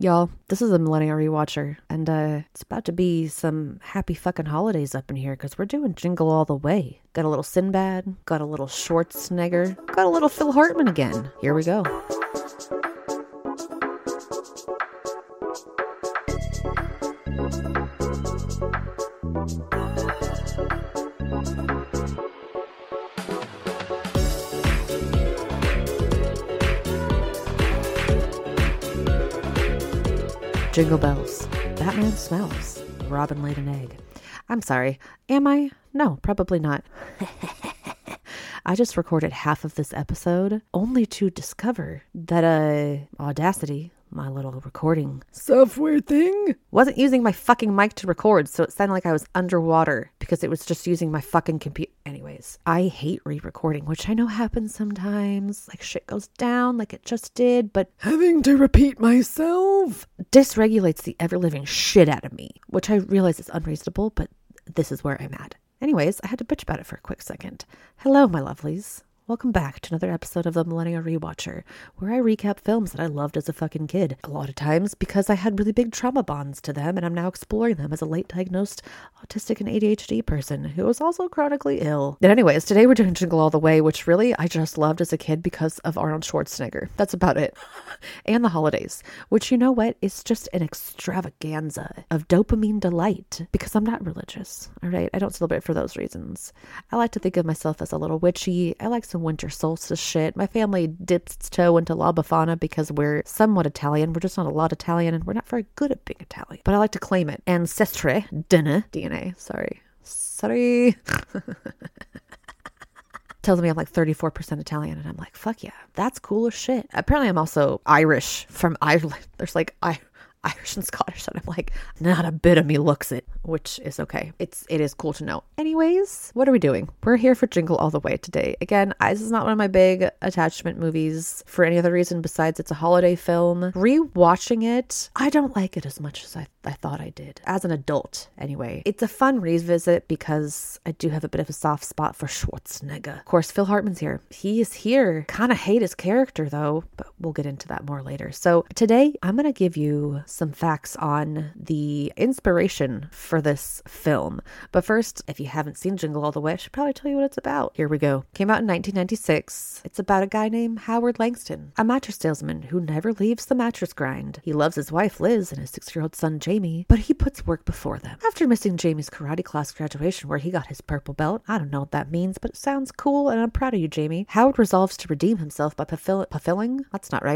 Y'all, this is a Millennial Rewatcher, and it's about to be some happy fucking holidays up in here because we're doing Jingle All the Way. Got a little Sinbad, got a little Schwarzenegger, got a little Phil Hartman again. Here we go. Jingle bells. Batman smells. Robin laid an egg. I'm sorry. Am I? No, probably not. I just recorded half of this episode only to discover that Audacity, my little recording software thing, wasn't using my fucking mic to record, so it sounded like I was underwater because it was just using my fucking computer. Anyways, I hate re-recording, which I know happens sometimes. Like shit goes down like it just did, but having to repeat myself dysregulates the ever-living shit out of me, which I realize is unreasonable, but this is where I'm at. Anyways, I had to bitch about it for a quick second. Hello, my lovelies. Welcome back to another episode of the Millennial Rewatcher, where I recap films that I loved as a fucking kid. A lot of times because I had really big trauma bonds to them, and I'm now exploring them as a late diagnosed autistic and ADHD person who was also chronically ill. But anyways, today we're doing Jingle All the Way, which really I just loved as a kid because of Arnold Schwarzenegger. That's about it. And the holidays, which, you know what, is just an extravaganza of dopamine delight because I'm not religious, all right? I don't celebrate for those reasons. I like to think of myself as a little witchy. I like some winter solstice shit. My family dips its toe into La Befana because we're somewhat Italian. We're just not a lot Italian, and we're not very good at being Italian. But I like to claim it. Ancestry, DNA, sorry. Tells me I'm like 34% Italian, and I'm like, fuck yeah, that's cool as shit. Apparently I'm also Irish from Ireland. There's like Irish and Scottish, and I'm like, not a bit of me looks it, which is okay. It is cool to know. Anyways, what are we doing? We're here for Jingle All the Way today. Again, this is not one of my big attachment movies for any other reason besides it's a holiday film. Rewatching it, I don't like it as much as I thought I did. As an adult, anyway. It's a fun revisit because I do have a bit of a soft spot for Schwarzenegger. Of course, Phil Hartman's here. He is here. Kind of hate his character though, but we'll get into that more later. So today, I'm going to give you some facts on the inspiration for this film. But first, if you haven't seen Jingle All the Way, I should probably tell you what it's about. Here we go. Came out in 1996. It's about a guy named Howard Langston, a mattress salesman who never leaves the mattress grind. He loves his wife Liz and his 6-year-old son Jamie, but he puts work before them. After missing Jamie's karate class graduation where he got his purple belt, I don't know what that means, but it sounds cool and I'm proud of you, Jamie. Howard resolves to redeem himself by fulfilling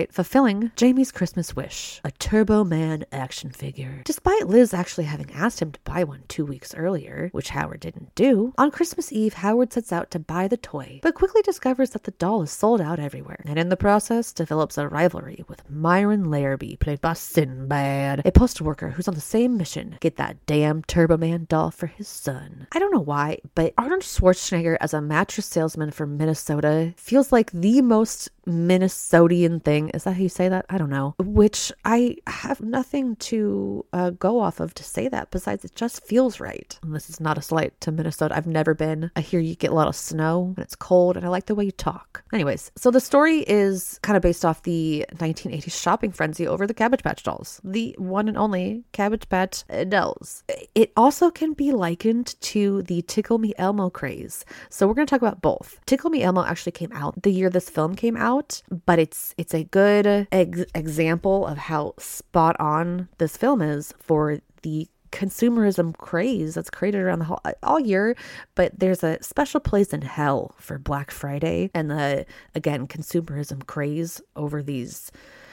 Jamie's Christmas wish, a Turbo Man action figure. Despite Liz actually having asked him to buy one 2 weeks earlier, which Howard didn't do, on Christmas Eve, Howard sets out to buy the toy, but quickly discovers that the doll is sold out everywhere, and in the process develops a rivalry with Myron Larrabee, played by Sinbad, a postal worker who's on the same mission, get that damn Turbo Man doll for his son. I don't know why, but Arnold Schwarzenegger as a mattress salesman from Minnesota feels like the most Minnesotian thing. Is that how you say that? I don't know. Which I have nothing to go off of to say that besides it just feels right. And this is not a slight to Minnesota. I've never been. I hear you get a lot of snow and it's cold, and I like the way you talk. Anyways, so the story is kind of based off the 1980s shopping frenzy over the Cabbage Patch dolls. The one and only Cabbage Patch dolls. It also can be likened to the Tickle Me Elmo craze. So we're going to talk about both. Tickle Me Elmo actually came out the year this film came out, but it's a good example of how spot on this film is for the consumerism craze that's created around the all year. But there's a special place in hell for Black Friday and the, again, consumerism craze over these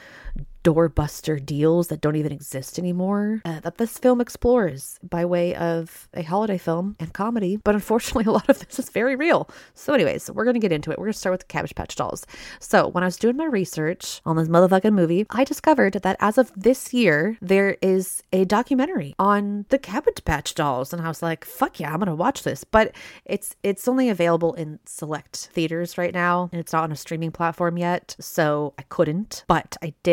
doorbuster deals that don't even exist anymore, that this film explores by way of a holiday film and comedy. But unfortunately, a lot of this is very real. So anyways, we're going to get into it. We're going to start with the Cabbage Patch dolls. So when I was doing my research on this motherfucking movie, I discovered that as of this year, there is a documentary on the Cabbage Patch dolls. And I was like, fuck yeah, I'm going to watch this. But it's only available in select theaters right now, and it's not on a streaming platform yet. So I couldn't, but I did find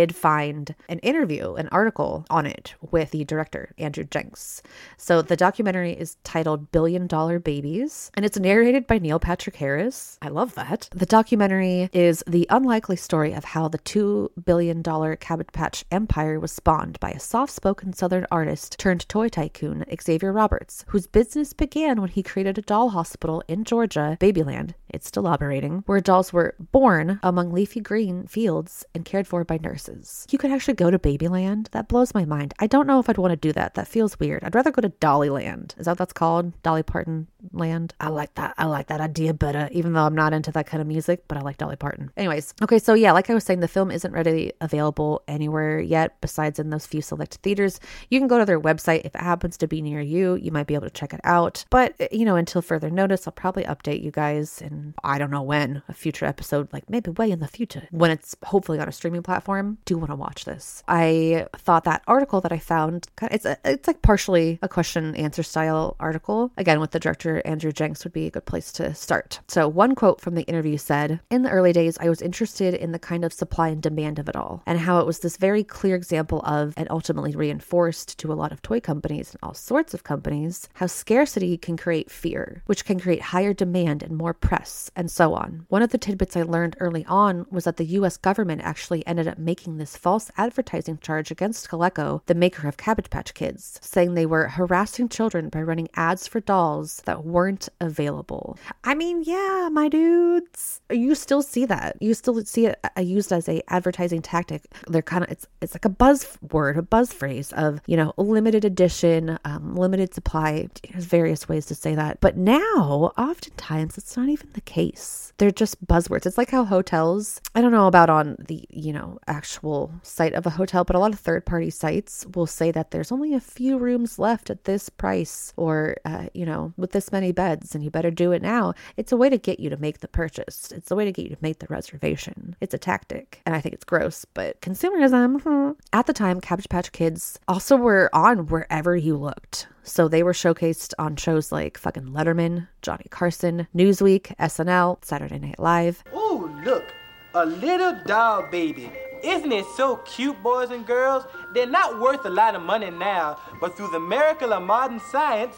find an interview, an article on it with the director, Andrew Jenks. So the documentary is titled $1 Billion Babies, and it's narrated by Neil Patrick Harris. I love that. The documentary is the unlikely story of how the $2 billion Cabbage Patch empire was spawned by a soft-spoken Southern artist turned toy tycoon, Xavier Roberts, whose business began when he created a doll hospital in Georgia, Babyland, it's still operating, where dolls were born among leafy green fields and cared for by nurses. You could actually go to Babyland? That blows my mind. I don't know if I'd want to do that. That feels weird. I'd rather go to Dollyland. Is that what that's called? Dolly Parton land? I like that. I like that idea better, even though I'm not into that kind of music, but I like Dolly Parton. Anyways, okay, so yeah, like I was saying, the film isn't readily available anywhere yet besides in those few select theaters. You can go to their website. If it happens to be near you, you might be able to check it out. But, you know, until further notice, I'll probably update you guys in, I don't know when, a future episode, like maybe way in the future, when it's hopefully on a streaming platform. Do want to watch this. I thought that article that I found, it's like partially a question and answer style article. Again, with the director, Andrew Jenks, would be a good place to start. So one quote from the interview said, "In the early days, I was interested in the kind of supply and demand of it all, and how it was this very clear example of, and ultimately reinforced to a lot of toy companies and all sorts of companies, how scarcity can create fear, which can create higher demand and more press, and so on. One of the tidbits I learned early on was that the US government actually ended up making this false advertising charge against Coleco, the maker of Cabbage Patch Kids, saying they were harassing children by running ads for dolls that weren't available." I mean, yeah, my dudes, you still see that. You still see it used as a advertising tactic. They're kind of, it's like a buzzword, a buzz phrase of, you know, limited edition, limited supply. There's various ways to say that. But now, oftentimes, it's not even the case. They're just buzzwords. It's like how hotels, I don't know about on the, you know, actual site of a hotel, but a lot of third-party sites will say that there's only a few rooms left at this price, or, you know, with this many beds, and you better do it now. It's a way to get you to make the purchase. It's a way to get you to make the reservation. It's a tactic, and I think it's gross, but consumerism. At the time, Cabbage Patch Kids also were on wherever you looked. So they were showcased on shows like fucking Letterman, Johnny Carson, Newsweek, SNL, Saturday Night Live. Ooh, look, a little doll baby. Isn't it so cute, boys and girls? They're not worth a lot of money now, but through the miracle of modern science,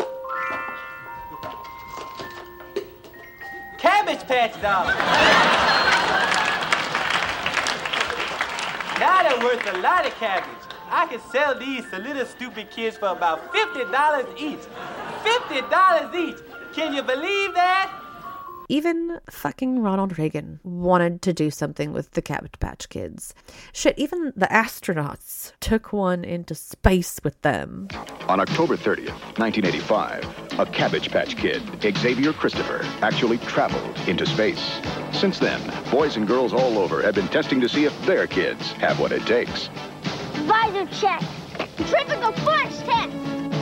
Cabbage Patch dolls. Now they're worth a lot of cabbage. I can sell these to little stupid kids for about $50 each. $50 each. Can you believe that? Even fucking Ronald Reagan wanted to do something with the Cabbage Patch Kids. Shit, even the astronauts took one into space with them. On October 30th, 1985, a Cabbage Patch Kid, Xavier Christopher, actually traveled into space. Since then, boys and girls all over have been testing to see if their kids have what it takes. Visor check. Centrifugal force test.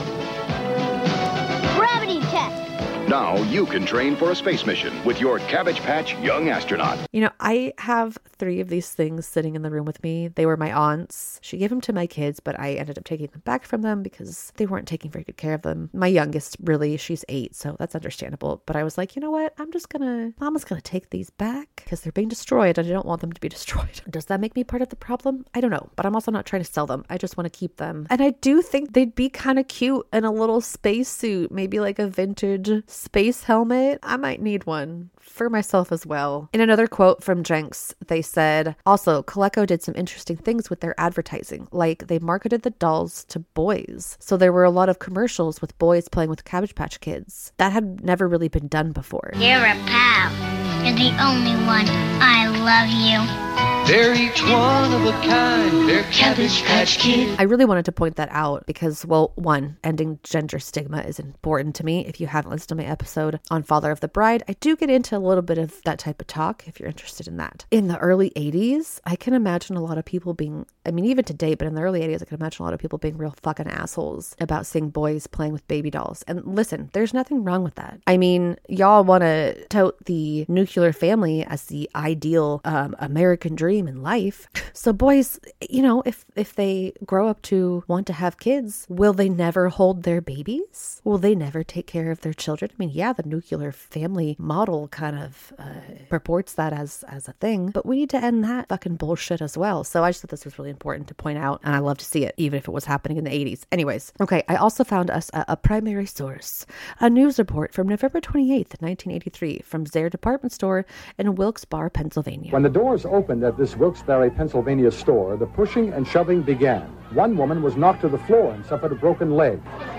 Gravity test. Now you can train for a space mission with your Cabbage Patch Young Astronaut. You know, I have 3 of these things sitting in the room with me. They were my aunt's. She gave them to my kids, but I ended up taking them back from them because they weren't taking very good care of them. My youngest, really, she's 8, so that's understandable. But I was like, you know what? Mama's gonna take these back because they're being destroyed and I don't want them to be destroyed. Does that make me part of the problem? I don't know, but I'm also not trying to sell them. I just want to keep them. And I do think they'd be kind of cute in a little spacesuit, maybe like a vintage space helmet. I might need one for myself as well. In another quote from Jenks, they said, also, Coleco did some interesting things with their advertising, like they marketed the dolls to boys. So there were a lot of commercials with boys playing with Cabbage Patch Kids. That had never really been done before. You're a pal. You're the only one. I love you. They're each one of a kind. They're Cabbage Patch Kids. I really wanted to point that out because, well, one, ending gender stigma is important to me. If you haven't listened to my episode on Father of the Bride, I do get into a little bit of that type of talk if you're interested in that. In the early 80s, I can imagine a lot of people being, I mean, even today, but in the early 80s, I can imagine a lot of people being real fucking assholes about seeing boys playing with baby dolls. And listen, there's nothing wrong with that. I mean, y'all want to tout the nuclear family as the ideal American dream. dream in life. So boys, you know, if they grow up to want to have kids, will they never hold their babies? Will they never take care of their children? I mean, yeah, the nuclear family model kind of purports that as a thing, but we need to end that fucking bullshit as well. So I just thought this was really important to point out, and I love to see it, even if it was happening in the 80s. Anyways, okay, I also found us a primary source, a news report from November 28th, 1983, from Zayre Department Store in Wilkes-Barre, Pennsylvania. When the doors opened at this Wilkes-Barre, Pennsylvania store, the pushing and shoving began. One woman was knocked to the floor and suffered a broken leg.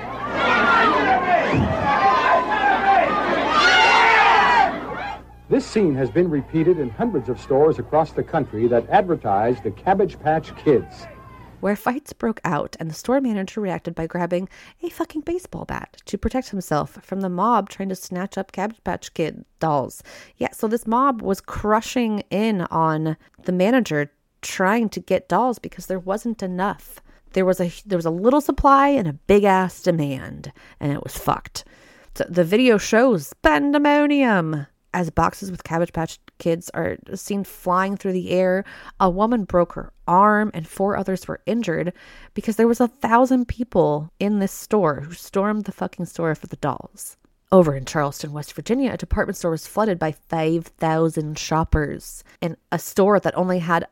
This scene has been repeated in hundreds of stores across the country that advertise the Cabbage Patch Kids, where fights broke out and the store manager reacted by grabbing a fucking baseball bat to protect himself from the mob trying to snatch up Cabbage Patch Kid dolls. Yeah, so this mob was crushing in on the manager trying to get dolls because there wasn't enough. There was a little supply and a big ass demand, and it was fucked. So the video shows pandemonium as boxes with Cabbage Patch Kids are seen flying through the air. A woman broke her arm and 4 others were injured because there was 1,000 people in this store who stormed the fucking store for the dolls. Over in Charleston, West Virginia, a department store was flooded by 5,000 shoppers in a store that only had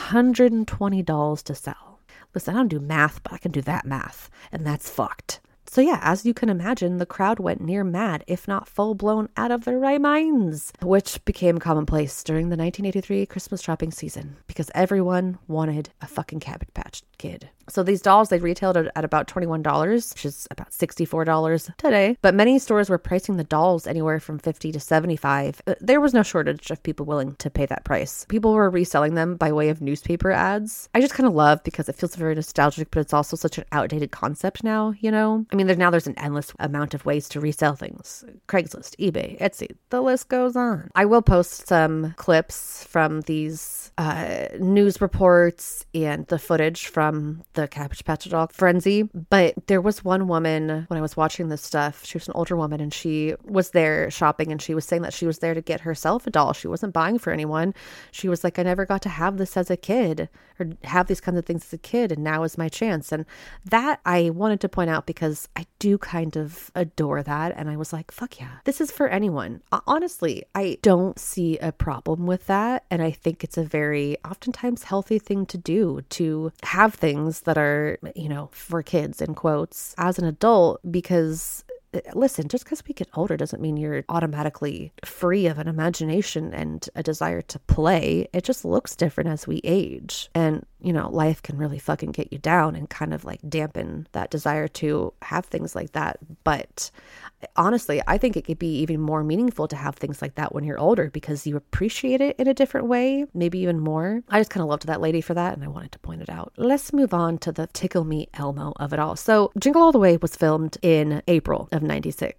120 dolls to sell. Listen, I don't do math, but I can do that math, and that's fucked. So yeah, as you can imagine, the crowd went near mad, if not full-blown out of their right minds, which became commonplace during the 1983 Christmas shopping season because everyone wanted a fucking Cabbage Patch Kid. So these dolls, they retailed at about $21, which is about $64 today. But many stores were pricing the dolls anywhere from $50 to $75. There was no shortage of people willing to pay that price. People were reselling them by way of newspaper ads. I just kind of love because it feels very nostalgic, but it's also such an outdated concept now, you know? I mean, there's an endless amount of ways to resell things. Craigslist, eBay, Etsy, the list goes on. I will post some clips from these news reports and the footage from the Cabbage Patch doll frenzy. But there was one woman when I was watching this stuff, she was an older woman and she was there shopping and she was saying that she was there to get herself a doll. She wasn't buying for anyone. She was like, I never got to have this as a kid or have these kinds of things as a kid, and now is my chance. And that I wanted to point out because I do kind of adore that. And I was like, fuck yeah, this is for anyone. Honestly, I don't see a problem with that. And I think it's a very oftentimes healthy thing to do, to have things that are, you know, for kids in quotes as an adult, because listen, just because we get older doesn't mean you're automatically free of an imagination and a desire to play. It just looks different as we age. And, you know, life can really fucking get you down and kind of like dampen that desire to have things like that. But honestly, I think it could be even more meaningful to have things like that when you're older because you appreciate it in a different way, maybe even more. I just kind of loved that lady for that and I wanted to point it out. Let's move on to the Tickle Me Elmo of it all. So Jingle All the Way was filmed in April of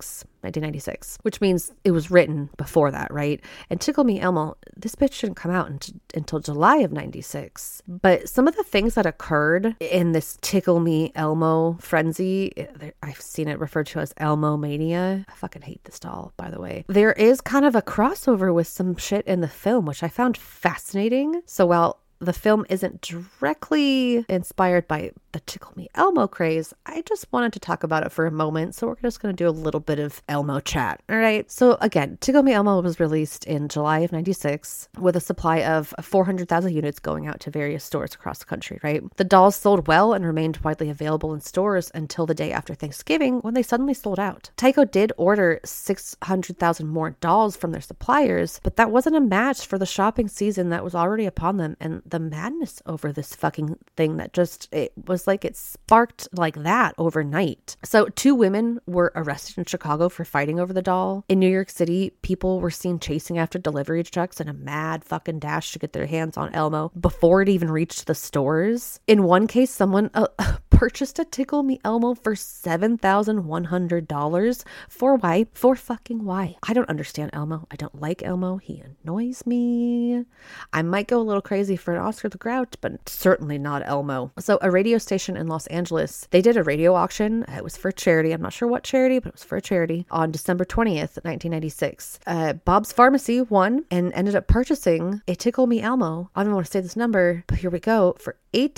1996, which means it was written before that, right? And Tickle Me Elmo, this bitch shouldn't come out until July of 96. But some of the things that occurred in this Tickle Me Elmo frenzy, I've seen it referred to as Elmo Mania. I fucking hate this doll, by the way. There is kind of a crossover with some shit in the film, which I found fascinating. So while the film isn't directly inspired by the Tickle Me Elmo craze, I just wanted to talk about it for a moment. So we're just going to do a little bit of Elmo chat. All right. So again, Tickle Me Elmo was released in July of 96 with a supply of 400,000 units going out to various stores across the country, right? The dolls sold well and remained widely available in stores until the day after Thanksgiving when they suddenly sold out. Tyco did order 600,000 more dolls from their suppliers, but that wasn't a match for the shopping season that was already upon them and the madness over this fucking thing that just, it was like it sparked like that overnight. So 2 women were arrested in Chicago for fighting over the doll. In New York City, people were seen chasing after delivery trucks in a mad fucking dash to get their hands on Elmo before it even reached the stores. In one case, someone purchased a Tickle Me Elmo for $7,100. For why? For fucking why? I don't understand Elmo. I don't like Elmo. He annoys me. I might go a little crazy for an Oscar the Grouch, but certainly not Elmo. So a radio station in Los Angeles, they did a radio auction. It was for charity. I'm not sure what charity, but it was for a charity on December 20th, 1996. Bob's Pharmacy won and ended up purchasing a Tickle Me Elmo. I don't want to say this number, but here we go, for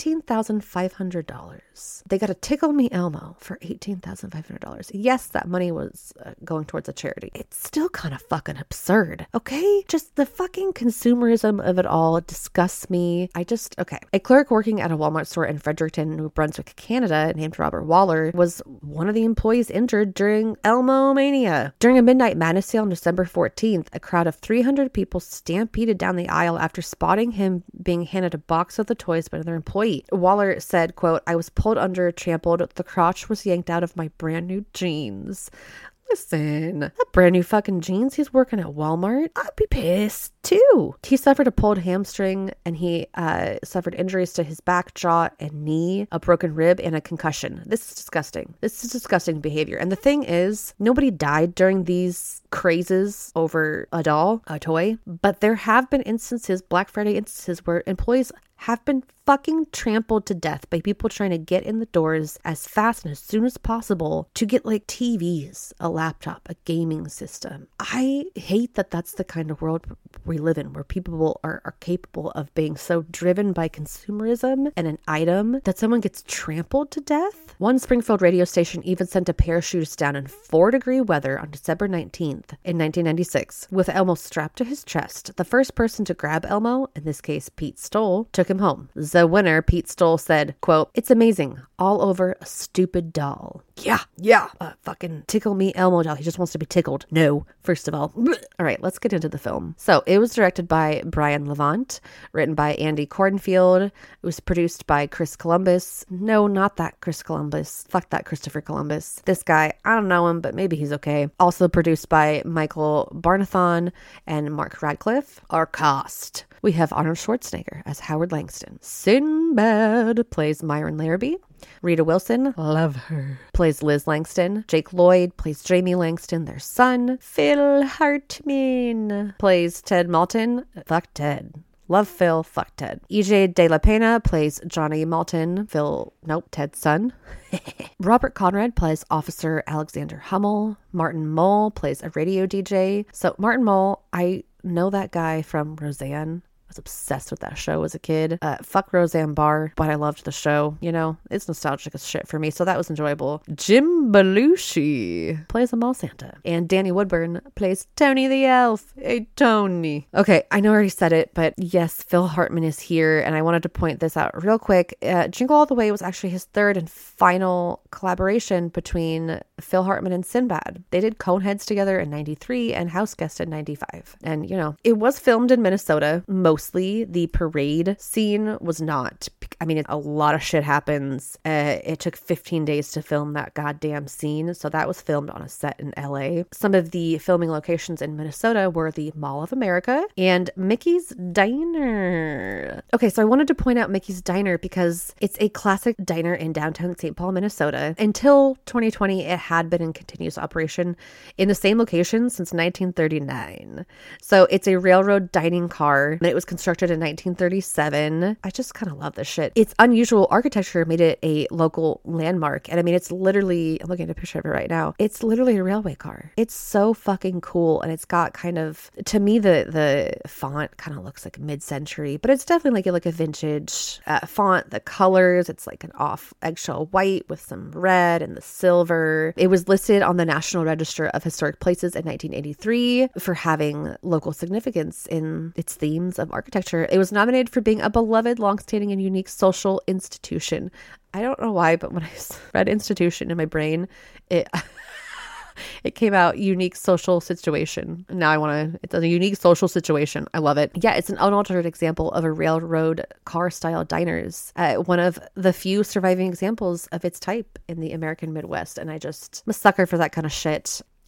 $18,500. They got a Tickle Me Elmo for $18,500. Yes, that money was going towards a charity. It's still kind of fucking absurd, okay? Just the fucking consumerism of it all disgusts me. Okay. A clerk working at a Walmart store in Fredericton, New Brunswick, Canada, named Robert Waller, was one of the employees injured during Elmo Mania. During a midnight madness sale on December 14th, a crowd of 300 people stampeded down the aisle after spotting him being handed a box of the toys by another employee. Waller said, quote, "I was pulled under, trampled, the crotch was yanked out of my brand new jeans." Listen, that brand new fucking jeans. He's working at Walmart. I'd be pissed too. He suffered a pulled hamstring and he suffered injuries to his back, jaw, and knee, a broken rib, and a concussion. This is disgusting. This is disgusting behavior. And the thing is, nobody died during these crazes over a doll, a toy, but there have been instances, Black Friday instances, where employees have been fucking trampled to death by people trying to get in the doors as fast and as soon as possible to get like TVs, a laptop, a gaming system. I hate that that's the kind of world we live in, where people are capable of being so driven by consumerism and an item that someone gets trampled to death. One Springfield radio station even sent a parachutist down in 4-degree weather on December 19th in 1996 with Elmo strapped to his chest. The first person to grab Elmo, in this case Pete Stoll, took him home. The winner, Pete Stoll, said, quote, "It's amazing. All over a stupid doll." Yeah. Fucking Tickle Me Elmo doll. He just wants to be tickled. No, first of all. All right, let's get into the film. So it was directed by Brian Levant, written by Andy Cornfield. It was produced by Chris Columbus. No, not that Chris Columbus. Fuck that Christopher Columbus. This guy, I don't know him, but maybe he's okay. Also produced by Michael Barnathon and Mark Radcliffe. Our cast. We have Arnold Schwarzenegger as Howard Langston. Sinbad plays Myron Larrabee. Rita Wilson, love her, plays Liz Langston. Jake Lloyd plays Jamie Langston, their son. Phil Hartman plays Ted Malton. Fuck Ted. Love Phil, fuck Ted. EJ De La Pena plays Johnny Malton, Ted's son. Robert Conrad plays Officer Alexander Hummel. Martin Mull plays a radio DJ. So Martin Mull, I know that guy from Roseanne. I was obsessed with that show as a kid. Fuck Roseanne Barr, but I loved the show. You know, it's nostalgic as shit for me, so that was enjoyable. Jim Belushi plays a mall Santa. And Danny Woodburn plays Tony the Elf. Hey, Tony. Okay, I know I already said it, but yes, Phil Hartman is here, and I wanted to point this out real quick. Jingle All the Way was actually his third and final collaboration between Phil Hartman and Sinbad. They did Coneheads together in 93 and House Guest in 95. And, you know, it was filmed in Minnesota, mostly. The parade scene was not. I mean, a lot of shit happens. It took 15 days to film that goddamn scene. So that was filmed on a set in LA. Some of the filming locations in Minnesota were the Mall of America and Mickey's Diner. Okay, so I wanted to point out Mickey's Diner because it's a classic diner in downtown St. Paul, Minnesota. Until 2020, it had been in continuous operation in the same location since 1939. So it's a railroad dining car, and it was constructed in 1937. I just kind of love this shit. Its unusual architecture made it a local landmark. And I mean, it's literally, I'm looking at a picture of it right now. It's literally a railway car. It's so fucking cool. And it's got kind of, to me, the font kind of looks like mid-century, but it's definitely like a vintage font. The colors, it's like an off eggshell white with some red and the silver. It was listed on the National Register of Historic Places in 1983 for having local significance in its themes of architecture. It was nominated for being a beloved, long-standing, and unique social institution. I don't know why, but when I read institution in my brain, it came out unique social situation. Now it's a unique social situation. I love it. Yeah, it's an unaltered example of a railroad car style diners. One of the few surviving examples of its type in the American Midwest. And I'm a sucker for that kind of shit.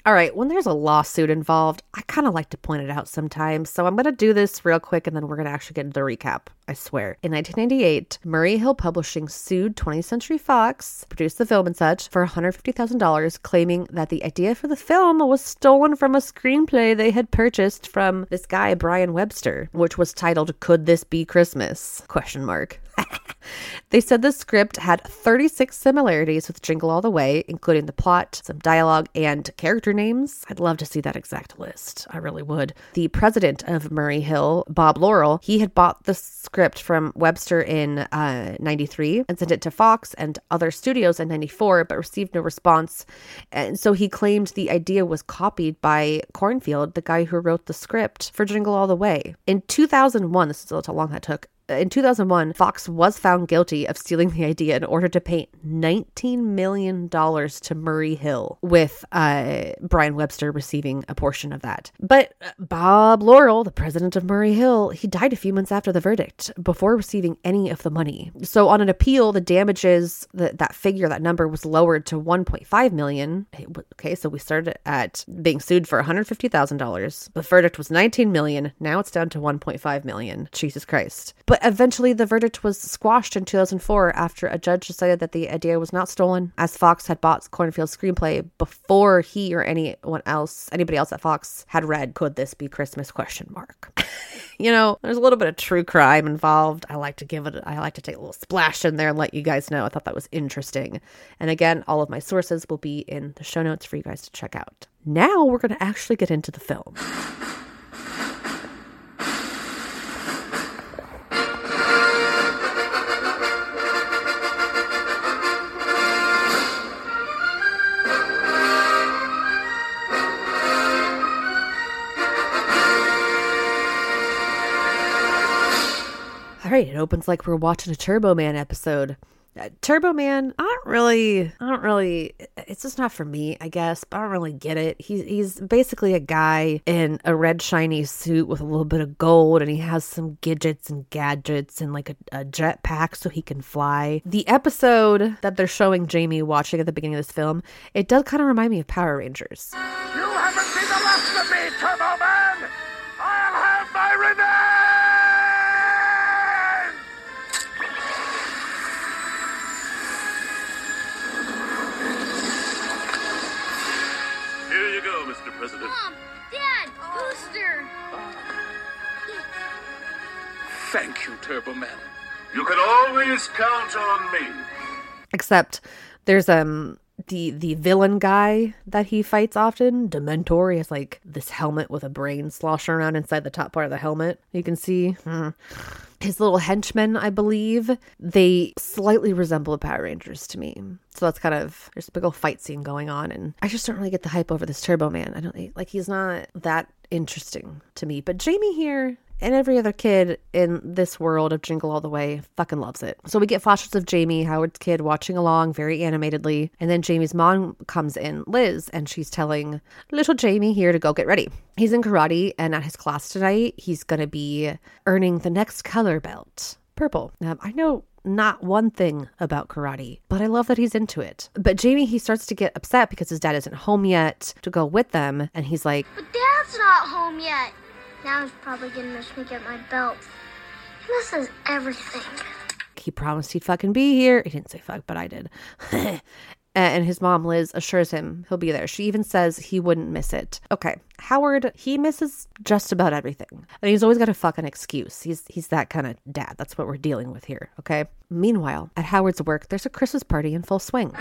All right, when there's a lawsuit involved, I kind of like to point it out sometimes. So I'm going to do this real quick and then we're going to actually get into the recap. I swear. In 1998, Murray Hill Publishing sued 20th Century Fox, produced the film and such, for $150,000, claiming that the idea for the film was stolen from a screenplay they had purchased from this guy, Brian Webster, which was titled, Could This Be Christmas? ? They said the script had 36 similarities with Jingle All the Way, including the plot, some dialogue, and character names. I'd love to see that exact list. I really would. The president of Murray Hill, Bob Laurel, he had bought the script from Webster in 93 and sent it to Fox and other studios in 94, but received no response. And so he claimed the idea was copied by Cornfield, the guy who wrote the script for Jingle All the Way. In 2001, this is how long that took. In 2001, Fox was found guilty of stealing the idea in order to pay $19 million to Murray Hill, with Brian Webster receiving a portion of that. But Bob Laurel, the president of Murray Hill, he died a few months after the verdict before receiving any of the money. So on an appeal, the damages, that figure, that number was lowered to $1.5 million. Okay, so we started at being sued for $150,000. The verdict was $19 million. Now it's down to $1.5 million. Jesus Christ. But eventually the verdict was squashed in 2004 after a judge decided that the idea was not stolen, as Fox had bought Cornfield's screenplay before he or anybody else at Fox had read Could This Be Christmas? ? You know, there's a little bit of true crime involved. I like to take a little splash in there and let you guys know. I thought that was interesting. And again, all of my sources will be in the show notes for you guys to check out. Now we're going to actually get into the film. All right, it opens like we're watching a Turbo Man episode. Turbo Man, I don't really, it's just not for me, I guess, but I don't really get it. He's basically a guy in a red shiny suit with a little bit of gold, and he has some gadgets and like a jetpack so he can fly. The episode that they're showing Jamie watching at the beginning of this film, it does kind of remind me of Power Rangers. You haven't seen the last of me, Turbo Man! I'll have my revenge! Here you go, Mr. President. Mom, Dad, Booster. Thank you, Turbo Man. You can always count on me. Except there's the villain guy that he fights often, Dementor. He has like this helmet with a brain sloshing around inside the top part of the helmet. You can see his little henchmen, I believe. They slightly resemble the Power Rangers to me. So that's kind of, there's a big old fight scene going on, and I just don't really get the hype over this Turbo Man. I don't like, he's not that interesting to me. But Jamie here, and every other kid in this world of Jingle All the Way, fucking loves it. So we get flashes of Jamie, Howard's kid, watching along very animatedly. And then Jamie's mom comes in, Liz, and she's telling little Jamie here to go get ready. He's in karate, and at his class tonight, he's going to be earning the next color belt, purple. I know not one thing about karate, but I love that he's into it. But Jamie, he starts to get upset because his dad isn't home yet to go with them. And he's like, But Dad's not home yet. Now he's probably gonna miss me get my belt. He misses everything. He promised he'd fucking be here. He didn't say fuck, but I did. And his mom, Liz, assures him he'll be there. She even says he wouldn't miss it. Okay, Howard, he misses just about everything. And he's always got a fucking excuse. He's that kind of dad. That's what we're dealing with here, okay? Meanwhile, at Howard's work, there's a Christmas party in full swing.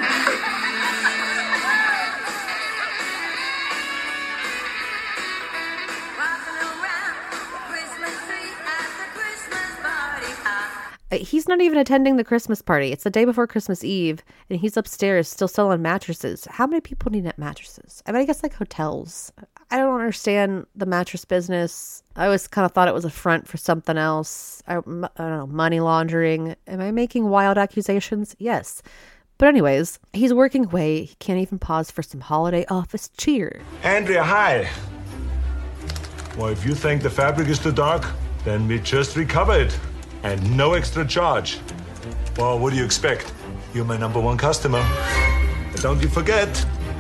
He's not even attending the Christmas party. It's the day before Christmas Eve, and he's upstairs still selling mattresses. How many people need mattresses? I mean, I guess like hotels. I don't understand the mattress business. I always kind of thought it was a front for something else. I don't know, money laundering. Am I making wild accusations? Yes. But anyways, he's working away. He can't even pause for some holiday office cheer. Andrea, hi. Well, if you think the fabric is too dark, then we just recover it. And no extra charge. Well, what do you expect? You're my #1 customer. And don't you forget,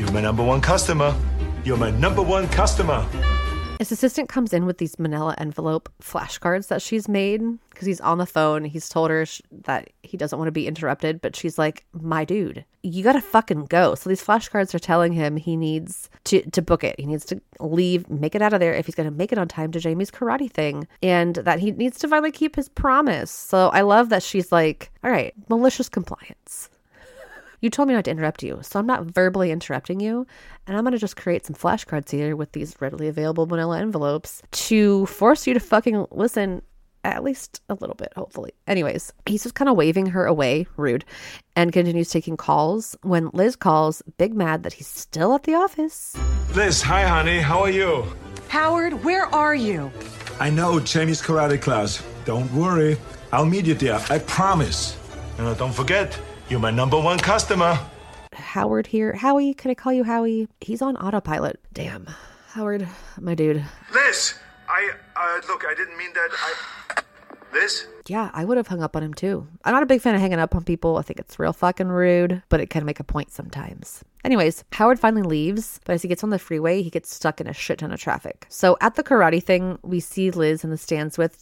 You're my number one customer. You're my number one customer. His assistant comes in with these manila envelope flashcards that she's made because he's on the phone. He's told her that he doesn't want to be interrupted, but she's like, my dude, you gotta fucking go. So these flashcards are telling him he needs to book it. He needs to leave, make it out of there if he's going to make it on time to Jamie's karate thing, and that he needs to finally keep his promise. So I love that she's like, all right, malicious compliance. You told me not to interrupt you, so I'm not verbally interrupting you, and I'm going to just create some flashcards here with these readily available manila envelopes to force you to fucking listen at least a little bit, hopefully. Anyways, he's just kind of waving her away, rude, and continues taking calls when Liz calls, big mad that he's still at the office. Liz, hi honey, how are you? Howard, where are you? I know, Jamie's karate class. Don't worry, I'll meet you there, I promise. And don't forget, you're my number one customer. Howard here. Howie, can I call you Howie? He's on autopilot. Damn. Howard, my dude. Liz, look, I didn't mean that. Liz? Yeah, I would have hung up on him too. I'm not a big fan of hanging up on people. I think it's real fucking rude, but it can make a point sometimes. Anyways, Howard finally leaves, but as he gets on the freeway, he gets stuck in a shit ton of traffic. So at the karate thing, we see Liz in the stands with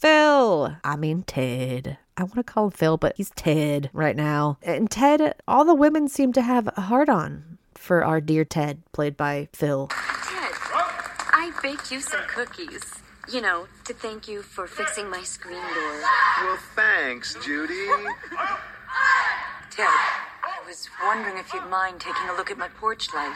Ted. I want to call him Phil, but he's Ted right now. And Ted, all the women seem to have a hard-on for our dear Ted, played by Phil. Ted, I baked you some cookies. You know, to thank you for fixing my screen door. Well, thanks, Judy. Ted, I was wondering if you'd mind taking a look at my porch light.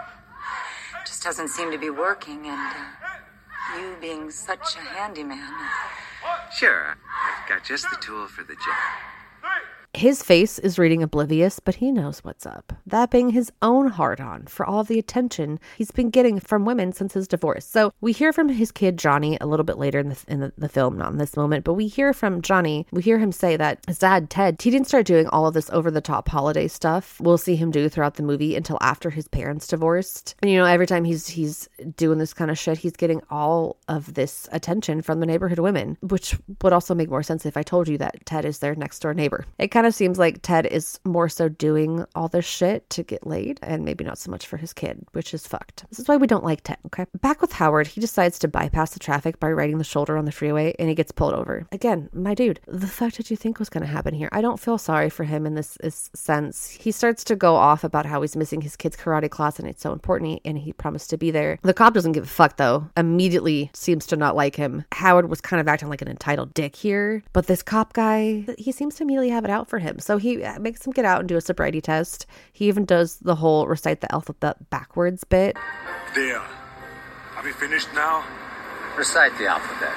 It just doesn't seem to be working, and you being such a handyman. Sure, I've got just the tool for the job. His face is reading oblivious, but he knows what's up. That being his own hard-on for all of the attention he's been getting from women since his divorce. So we hear from his kid, Johnny, a little bit later in the film, not in this moment, but we hear from Johnny, we hear him say that his dad, Ted, he didn't start doing all of this over-the-top holiday stuff we'll see him do throughout the movie until after his parents divorced. And, you know, every time he's doing this kind of shit, he's getting all of this attention from the neighborhood women, which would also make more sense if I told you that Ted is their next-door neighbor. It kind of seems like Ted is more so doing all this shit to get laid and maybe not so much for his kid, which is fucked. This is why we don't like Ted, okay? Back with Howard, he decides to bypass the traffic by riding the shoulder on the freeway and he gets pulled over. Again, my dude, the fuck did you think was going to happen here? I don't feel sorry for him in this sense. He starts to go off about how he's missing his kid's karate class and it's so important and he promised to be there. The cop doesn't give a fuck though, immediately seems to not like him. Howard was kind of acting like an entitled dick here, but this cop guy, he seems to immediately have it out for him. So he makes him get out and do a sobriety test. He even does the whole recite the alphabet backwards bit. There. Are we finished now? Recite the alphabet.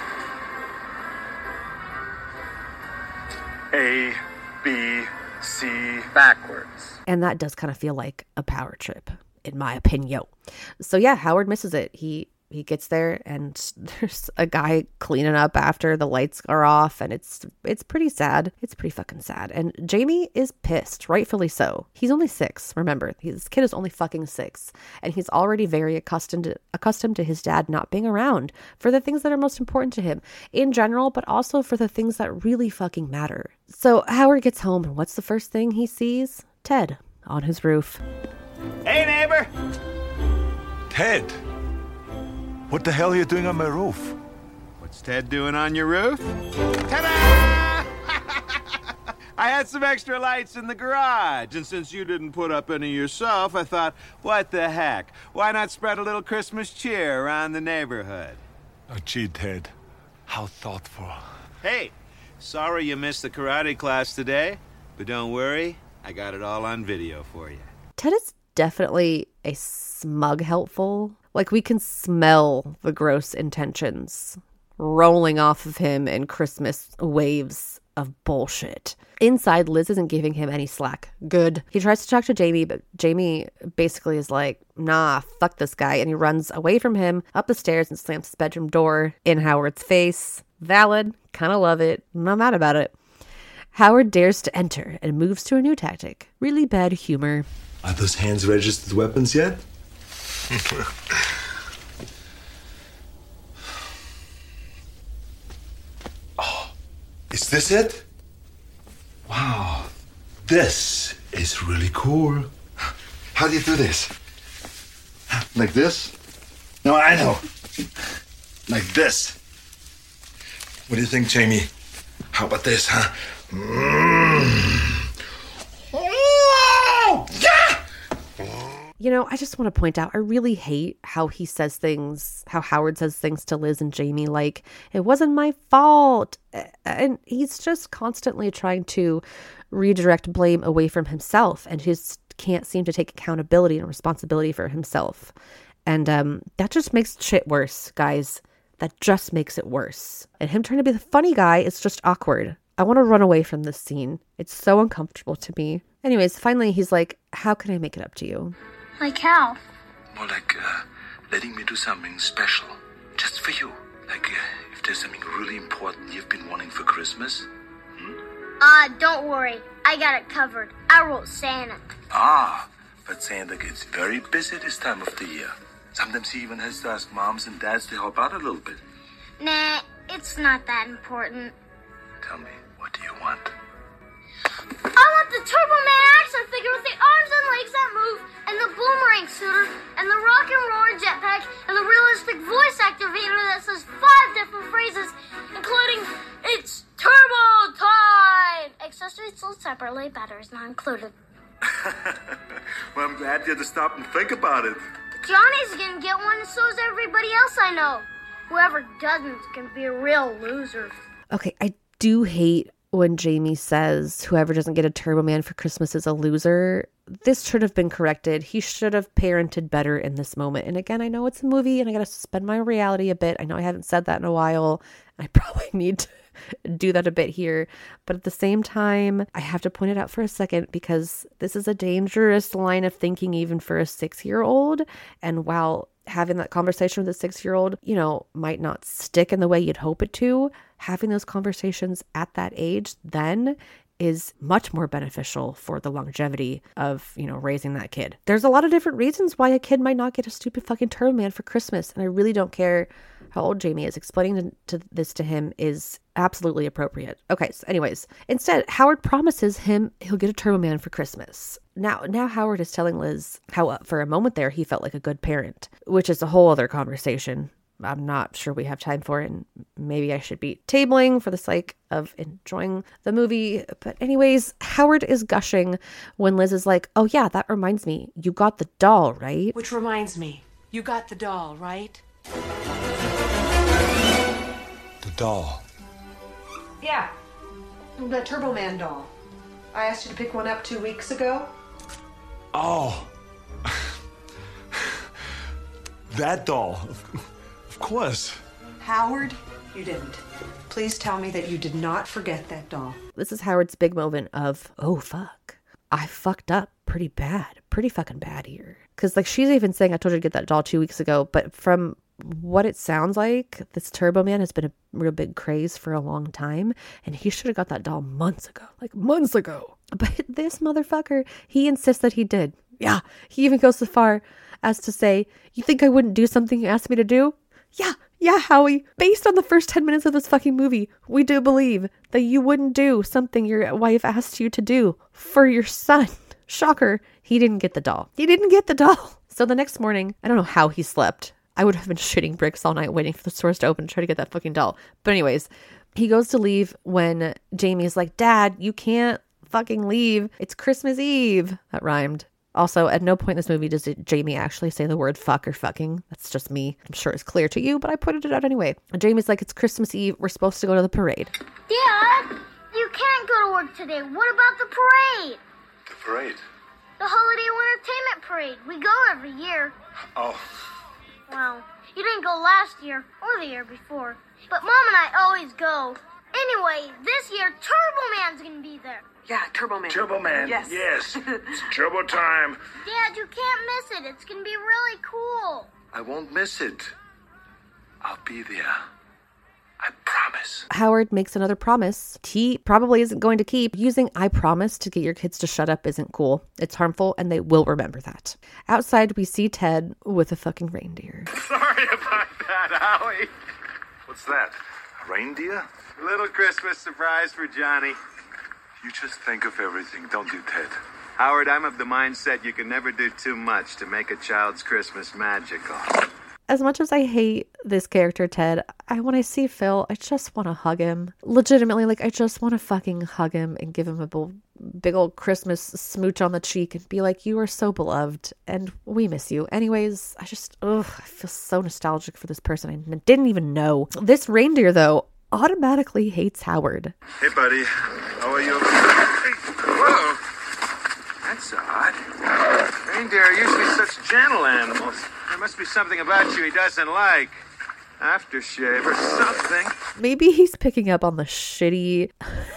A, B, C. Backwards. And that does kind of feel like a power trip, in my opinion. So yeah, Howard misses it. He gets there and there's a guy cleaning up after the lights are off and it's pretty sad. It's pretty fucking sad. And Jamie is pissed, rightfully so. He's only 6, remember. This kid is only fucking 6 and he's already very accustomed to his dad not being around for the things that are most important to him in general, but also for the things that really fucking matter. So Howard gets home and what's the first thing he sees? Ted on his roof. Hey, neighbor. Ted, what the hell are you doing on my roof? What's Ted doing on your roof? Ta-da! I had some extra lights in the garage, and since you didn't put up any yourself, I thought, what the heck? Why not spread a little Christmas cheer around the neighborhood? Oh, gee, Ted, how thoughtful. Hey, sorry you missed the karate class today, but don't worry, I got it all on video for you. Ted is definitely a smug helpful. Like, we can smell the gross intentions rolling off of him in Christmas waves of bullshit. Inside, Liz isn't giving him any slack. Good. He tries to talk to Jamie, but Jamie basically is like, nah, fuck this guy. And he runs away from him, up the stairs, and slams his bedroom door in Howard's face. Valid. Kind of love it. I'm not mad about it. Howard dares to enter and moves to a new tactic. Really bad humor. Are those hands registered weapons yet? Oh, is this it? Wow, this is really cool. How do you do this? Like this? No, I know. Like this. What do you think, Jamie? How about this, huh? Oh, yeah! You know, I just want to point out, I really hate how he says things, how Howard says things to Liz and Jamie, like, it wasn't my fault. And he's just constantly trying to redirect blame away from himself, and he just can't seem to take accountability and responsibility for himself. And that just makes shit worse, guys. That just makes it worse. And him trying to be the funny guy is just awkward. I want to run away from this scene. It's so uncomfortable to me. Anyways, finally he's like, how can I make it up to you? Like how? More like letting me do something special. Just for you. Like if there's something really important you've been wanting for Christmas. Don't worry. I got it covered. I wrote Santa. Ah, but Santa gets very busy this time of the year. Sometimes he even has to ask moms and dads to help out a little bit. Nah, it's not that important. Tell me, what do you want? I want the Turbo Man action figure with the arms and legs that move, and the boomerang suitor, and the rock and roller jetpack, and the realistic voice activator that says 5 different phrases, including, "It's Turbo Time!" Accessories sold separately, batteries not included. Well, I'm glad you had to stop and think about it. Johnny's gonna get one, and so is everybody else I know. Whoever doesn't is gonna be a real loser. Okay, I do hate when Jamie says whoever doesn't get a Turbo Man for Christmas is a loser. This should have been corrected. He should have parented better in this moment. And again, I know it's a movie and I gotta suspend my reality a bit. I know I haven't said that in a while. I probably need to do that a bit here. But at the same time, I have to point it out for a second because this is a dangerous line of thinking even for a 6-year-old. And while having that conversation with a 6-year-old, you know, might not stick in the way you'd hope it to, having those conversations at that age then is much more beneficial for the longevity of, you know, raising that kid. There's a lot of different reasons why a kid might not get a stupid fucking Turbo Man for Christmas. And I really don't care how old Jamie is. Explaining this to him is absolutely appropriate. Okay, so anyways, instead, Howard promises him he'll get a Turbo Man for Christmas. Now Howard is telling Liz how for a moment there he felt like a good parent, which is a whole other conversation I'm not sure we have time for it, and maybe I should be tabling for the sake of enjoying the movie. But anyways, Howard is gushing when Liz is like, oh yeah, that reminds me, you got the doll, right? Which reminds me, you got the doll, right? The doll? Yeah, the Turbo Man doll. I asked you to pick one up 2 weeks ago. Oh. That doll. Of course. Howard, you didn't. Please tell me that you did not forget that doll. This is Howard's big moment of, oh fuck, I fucked up pretty fucking bad here. Because like she's even saying, I told you to get that doll 2 weeks ago, but from what it sounds like, this Turbo Man has been a real big craze for a long time, and he should have got that doll months ago. But this motherfucker, he insists that he did. Yeah, he even goes so far as to say, you think I wouldn't do something you asked me to do? Yeah, Howie, based on the first 10 minutes of this fucking movie, we do believe that you wouldn't do something your wife asked you to do for your son. Shocker, he didn't get the doll. So the next morning, I don't know how he slept. I would have been shitting bricks all night waiting for the stores to open to try to get that fucking doll. But anyways, he goes to leave when Jamie's like, Dad, you can't fucking leave. It's Christmas Eve. That rhymed. Also, at no point in this movie does Jamie actually say the word fuck or fucking. That's just me. I'm sure it's clear to you, but I pointed it out anyway. And Jamie's like, it's Christmas Eve. We're supposed to go to the parade. Dad, you can't go to work today. What about the parade? The parade? The Holiday Entertainment Parade. We go every year. Oh. Well, you didn't go last year or the year before. But Mom and I always go. Anyway, this year, Turbo Man's gonna be there. Yeah, Turbo Man. Turbo Man, yes. It's Turbo time. Dad, you can't miss it. It's gonna be really cool. I won't miss it. I'll be there. I promise. Howard makes another promise he probably isn't going to keep. Using I promise to get your kids to shut up isn't cool. It's harmful, and they will remember that. Outside, we see Ted with a fucking reindeer. Sorry about that, Howie. What's that? A reindeer? Little Christmas surprise for Johnny. You just think of everything, don't you, Ted? Howard, I'm of the mindset you can never do too much to make a child's Christmas magical. As much as I hate this character, Ted, when I see Phil, I just want to hug him. Legitimately, like, I just want to fucking hug him and give him a big old Christmas smooch on the cheek and be like, you are so beloved and we miss you. Anyways, I feel so nostalgic for this person I didn't even know. This reindeer, though, automatically hates Howard. Hey, buddy. How are you? Hey, whoa. That's odd. Reindeer are usually such gentle animals. There must be something about you he doesn't like. Aftershave or something. Maybe he's picking up on the shitty...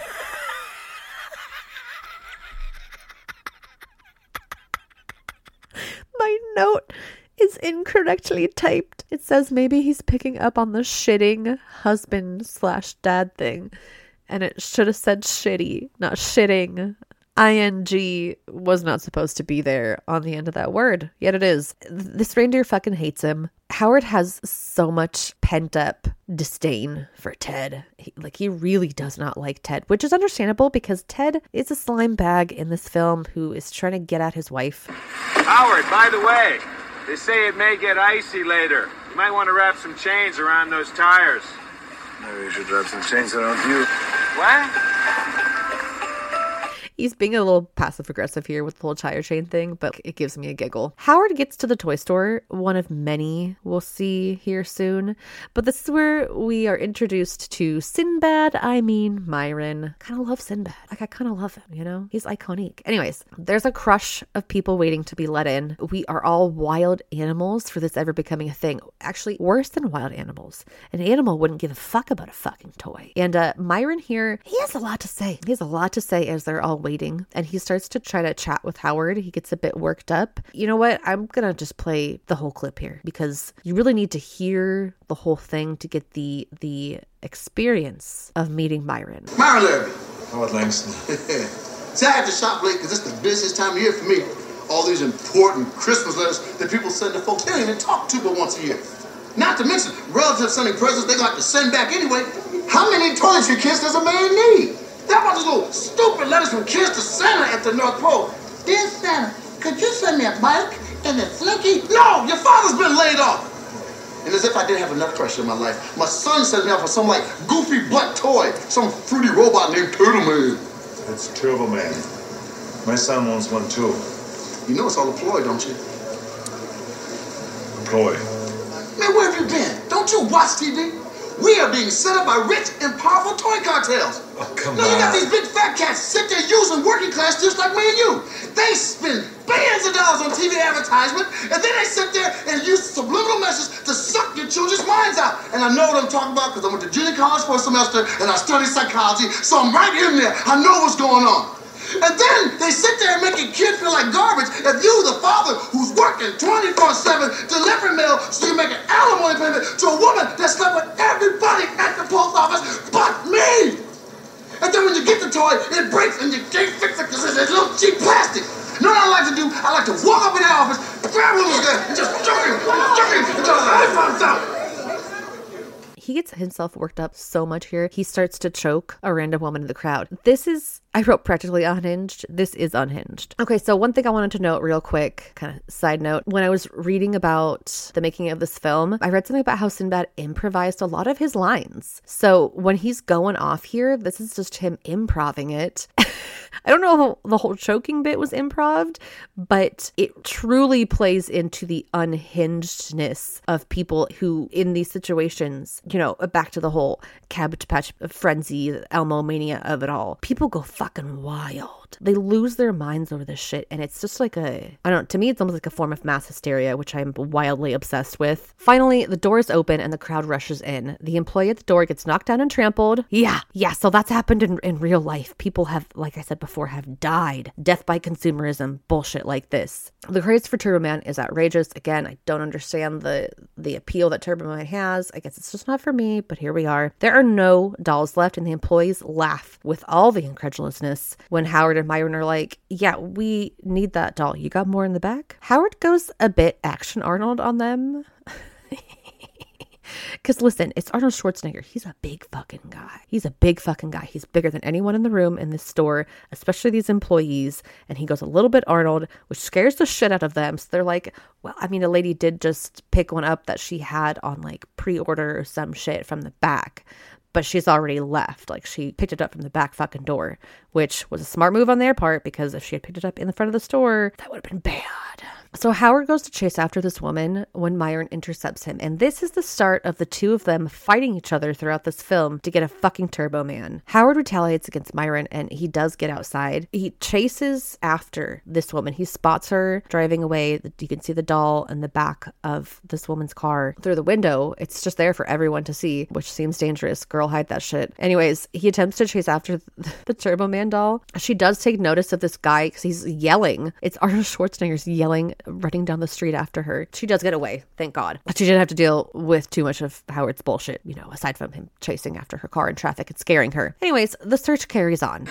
My note is incorrectly typed. It says maybe he's picking up on the shitting husband/dad thing. And it should have said shitty, not shitting. ING was not supposed to be there on the end of that word, yet it is. This reindeer fucking hates him. Howard has so much pent up disdain for Ted. He really does not like Ted, which is understandable because Ted is a slime bag in this film who is trying to get at his wife. Howard, by the way, they say it may get icy later. You might want to wrap some chains around those tires. Maybe you should wrap some chains around you. What? He's being a little passive-aggressive here with the whole tire chain thing, but it gives me a giggle. Howard gets to the toy store, one of many we'll see here soon. But this is where we are introduced to Sinbad, Myron. Kind of love Sinbad. I kind of love him, you know? He's iconic. Anyways, there's a crush of people waiting to be let in. We are all wild animals for this ever becoming a thing. Actually, worse than wild animals. An animal wouldn't give a fuck about a fucking toy. And Myron here, he has a lot to say. He has a lot to say as they're all waiting, and he starts to try to chat with Howard. He gets a bit worked up. You know what? I'm gonna just play the whole clip here because you really need to hear the whole thing to get the experience of meeting Myron. Myron Larrabee. Howard Langston. See, I had to shop late because it's the busiest time of year for me. All these important Christmas letters that people send to folks they don't even talk to but once a year. Not to mention relatives sending presents they got to send back anyway. How many toiletry kits does a man need? That was little stupid letters from kids to Santa at the North Pole. Dear Santa, could you send me a bike and a slinky? No, your father's been laid off. And as if I didn't have enough pressure in my life, my son sends me out for some like goofy butt toy, some fruity robot named Turtle Man. It's Turbo Man. My son wants one too. You know it's all a ploy, don't you? A ploy? Man, where have you been? Don't you watch TV? We are being set up by rich and powerful toy cartels. Oh, come on. You got these big fat cats sit there using working class just like me and you. They spend billions of dollars on TV advertisement, and then they sit there and use subliminal messages to suck your children's minds out. And I know what I'm talking about because I went to junior college for a semester and I studied psychology, so I'm right in there. I know what's going on. And then they sit there and make a kid feel like garbage if you, the father who's working 24/7, delivering mail so you make an alimony payment to a woman that slept with everybody at the post office but me. And then when you get the toy, it breaks and you can't fix it because it's little cheap plastic. You know what I like to do? I like to walk up in the office, grab one of those guys, and just jerk him until the life comes out. He gets himself worked up so much here. He starts to choke a random woman in the crowd. This is, I wrote practically unhinged. This is unhinged. Okay, so one thing I wanted to note real quick, kind of side note, when I was reading about the making of this film, I read something about how Sinbad improvised a lot of his lines. So when he's going off here, this is just him improvising it. I don't know if the whole choking bit was improv'd, but it truly plays into the unhingedness of people who, in these situations, you know, back to the whole Cabbage Patch frenzy, Elmo mania of it all. People go fucking wild. They lose their minds over this shit, and it's just like I don't know, to me it's almost like a form of mass hysteria, which I'm wildly obsessed with. Finally, the doors open and the crowd rushes in. The employee at the door gets knocked down and trampled. Yeah, so that's happened in real life. People have, like I said before, have died. Death by consumerism, bullshit like this. The craze for Turbo Man is outrageous. Again, I don't understand the appeal that Turbo Man has. I guess it's just not for me, but here we are. There are no dolls left, and the employees laugh with all the incredulousness when Howard and Myron are like, yeah, we need that doll. You got more in the back? Howard goes a bit Action Arnold on them. Because listen, it's Arnold Schwarzenegger. He's a big fucking guy. He's bigger than anyone in the room in this store, especially these employees. And he goes a little bit Arnold, which scares the shit out of them. So they're like, well, I mean, a lady did just pick one up that she had on like pre-order or some shit from the back. But she's already left. Like, she picked it up from the back fucking door, which was a smart move on their part, because if she had picked it up in the front of the store, that would have been bad. So Howard goes to chase after this woman when Myron intercepts him. And this is the start of the two of them fighting each other throughout this film to get a fucking Turbo Man. Howard retaliates against Myron, and he does get outside. He chases after this woman. He spots her driving away. You can see the doll in the back of this woman's car through the window. It's just there for everyone to see, which seems dangerous. Girl, hide that shit. Anyways, he attempts to chase after the Turbo Man doll. She does take notice of this guy because he's yelling. It's Arnold Schwarzenegger's yelling, running down the street after her. She does get away, thank God. But she didn't have to deal with too much of Howard's bullshit, you know, aside from him chasing after her car in traffic and scaring her. Anyways, the search carries on.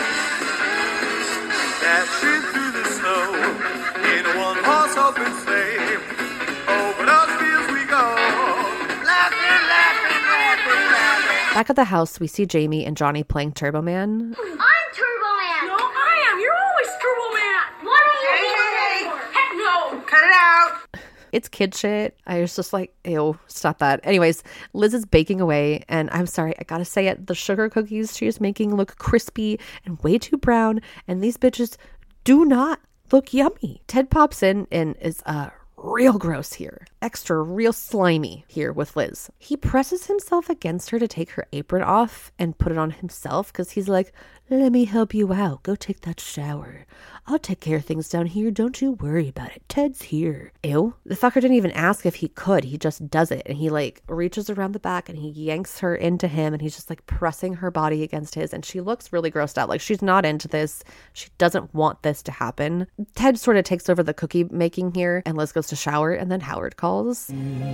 Dashing through the snow in a one-horse open sleigh. Over the fields we go, laughing, laughing, laughing, laughing. Back at the house, we see Jamie and Johnny playing Turbo Man. I'm Turbo Man. No, I am. You're always Turbo Man. What are you doing? Heck no. Cut it out. It's kid shit. I was just like, ew, stop that. Anyways, Liz is baking away, and I'm sorry, I gotta say it, the sugar cookies she is making look crispy and way too brown, and these bitches do not look yummy. Ted pops in and is real gross here. Extra real slimy here with Liz. He presses himself against her to take her apron off and put it on himself because he's like, let me help you out. Go take that shower. I'll take care of things down here. Don't you worry about it. Ted's here. Ew. The fucker didn't even ask if he could. He just does it. And he like reaches around the back and he yanks her into him and he's just like pressing her body against his. And she looks really grossed out. Like she's not into this. She doesn't want this to happen. Ted sort of takes over the cookie making here and Liz goes to shower and then Howard calls.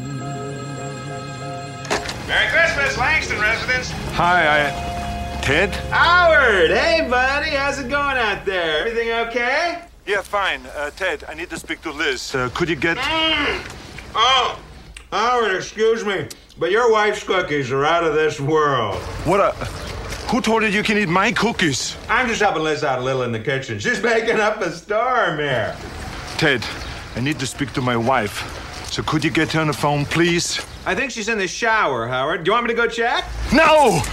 Merry Christmas, Langston residents. Hi, Ted? Howard! Hey, buddy. How's it going out there? Everything okay? Yeah, fine. Ted, I need to speak to Liz. Could you get... Oh, Howard, excuse me, but your wife's cookies are out of this world. Who told you you can eat my cookies? I'm just helping Liz out a little in the kitchen. She's making up a storm here. Ted, I need to speak to my wife. So could you get her on the phone, please? I think she's in the shower, Howard. Do you want me to go check? No!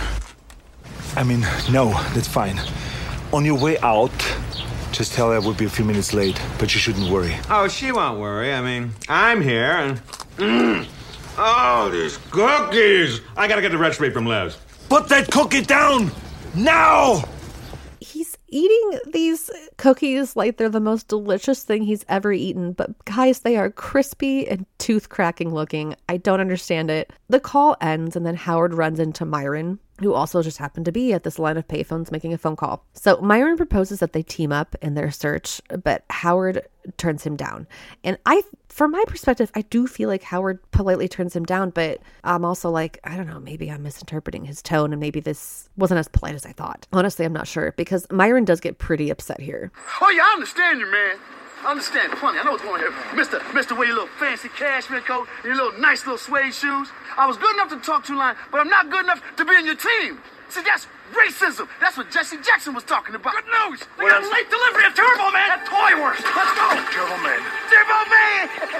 I mean, no, that's fine. On your way out, just tell her I will be a few minutes late, but you shouldn't worry. Oh, she won't worry. I mean, I'm here and... Oh, these cookies! I gotta get the recipe from Liz. Put that cookie down! Now! He's eating these cookies like they're the most delicious thing he's ever eaten. But guys, they are crispy and tooth-cracking looking. I don't understand it. The call ends and then Howard runs into Myron, who also just happened to be at this line of payphones making a phone call. So Myron proposes that they team up in their search, but Howard turns him down. And from my perspective, I do feel like Howard politely turns him down, but I'm also like, I don't know, maybe I'm misinterpreting his tone and maybe this wasn't as polite as I thought. Honestly, I'm not sure because Myron does get pretty upset here. Oh yeah, I understand you, man. I understand plenty. I know what's going on here. Mister, wear your little fancy cashmere coat and your little nice little suede shoes. I was good enough to talk to line, but I'm not good enough to be in your team. See, that's racism. That's what Jesse Jackson was talking about. Good news. They got a late delivery of Turbo Man at Toy Works. Let's go. Turbo Man. Turbo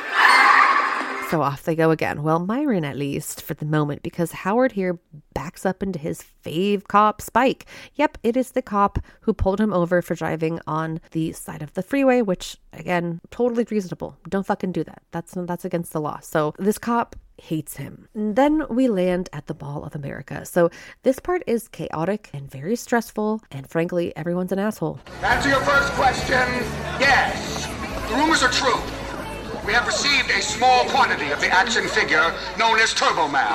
Man. So off they go again. Well, Myron at least for the moment, because Howard here backs up into his fave cop, Spike. Yep, it is the cop who pulled him over for driving on the side of the freeway, which again, totally reasonable. Don't fucking do that. That's against the law. So this cop hates him. And then we land at the Mall of America. So this part is chaotic and very stressful, and frankly, everyone's an asshole. To answer your first question, yes. The rumors are true. We have received a small quantity of the action figure known as Turbo Man.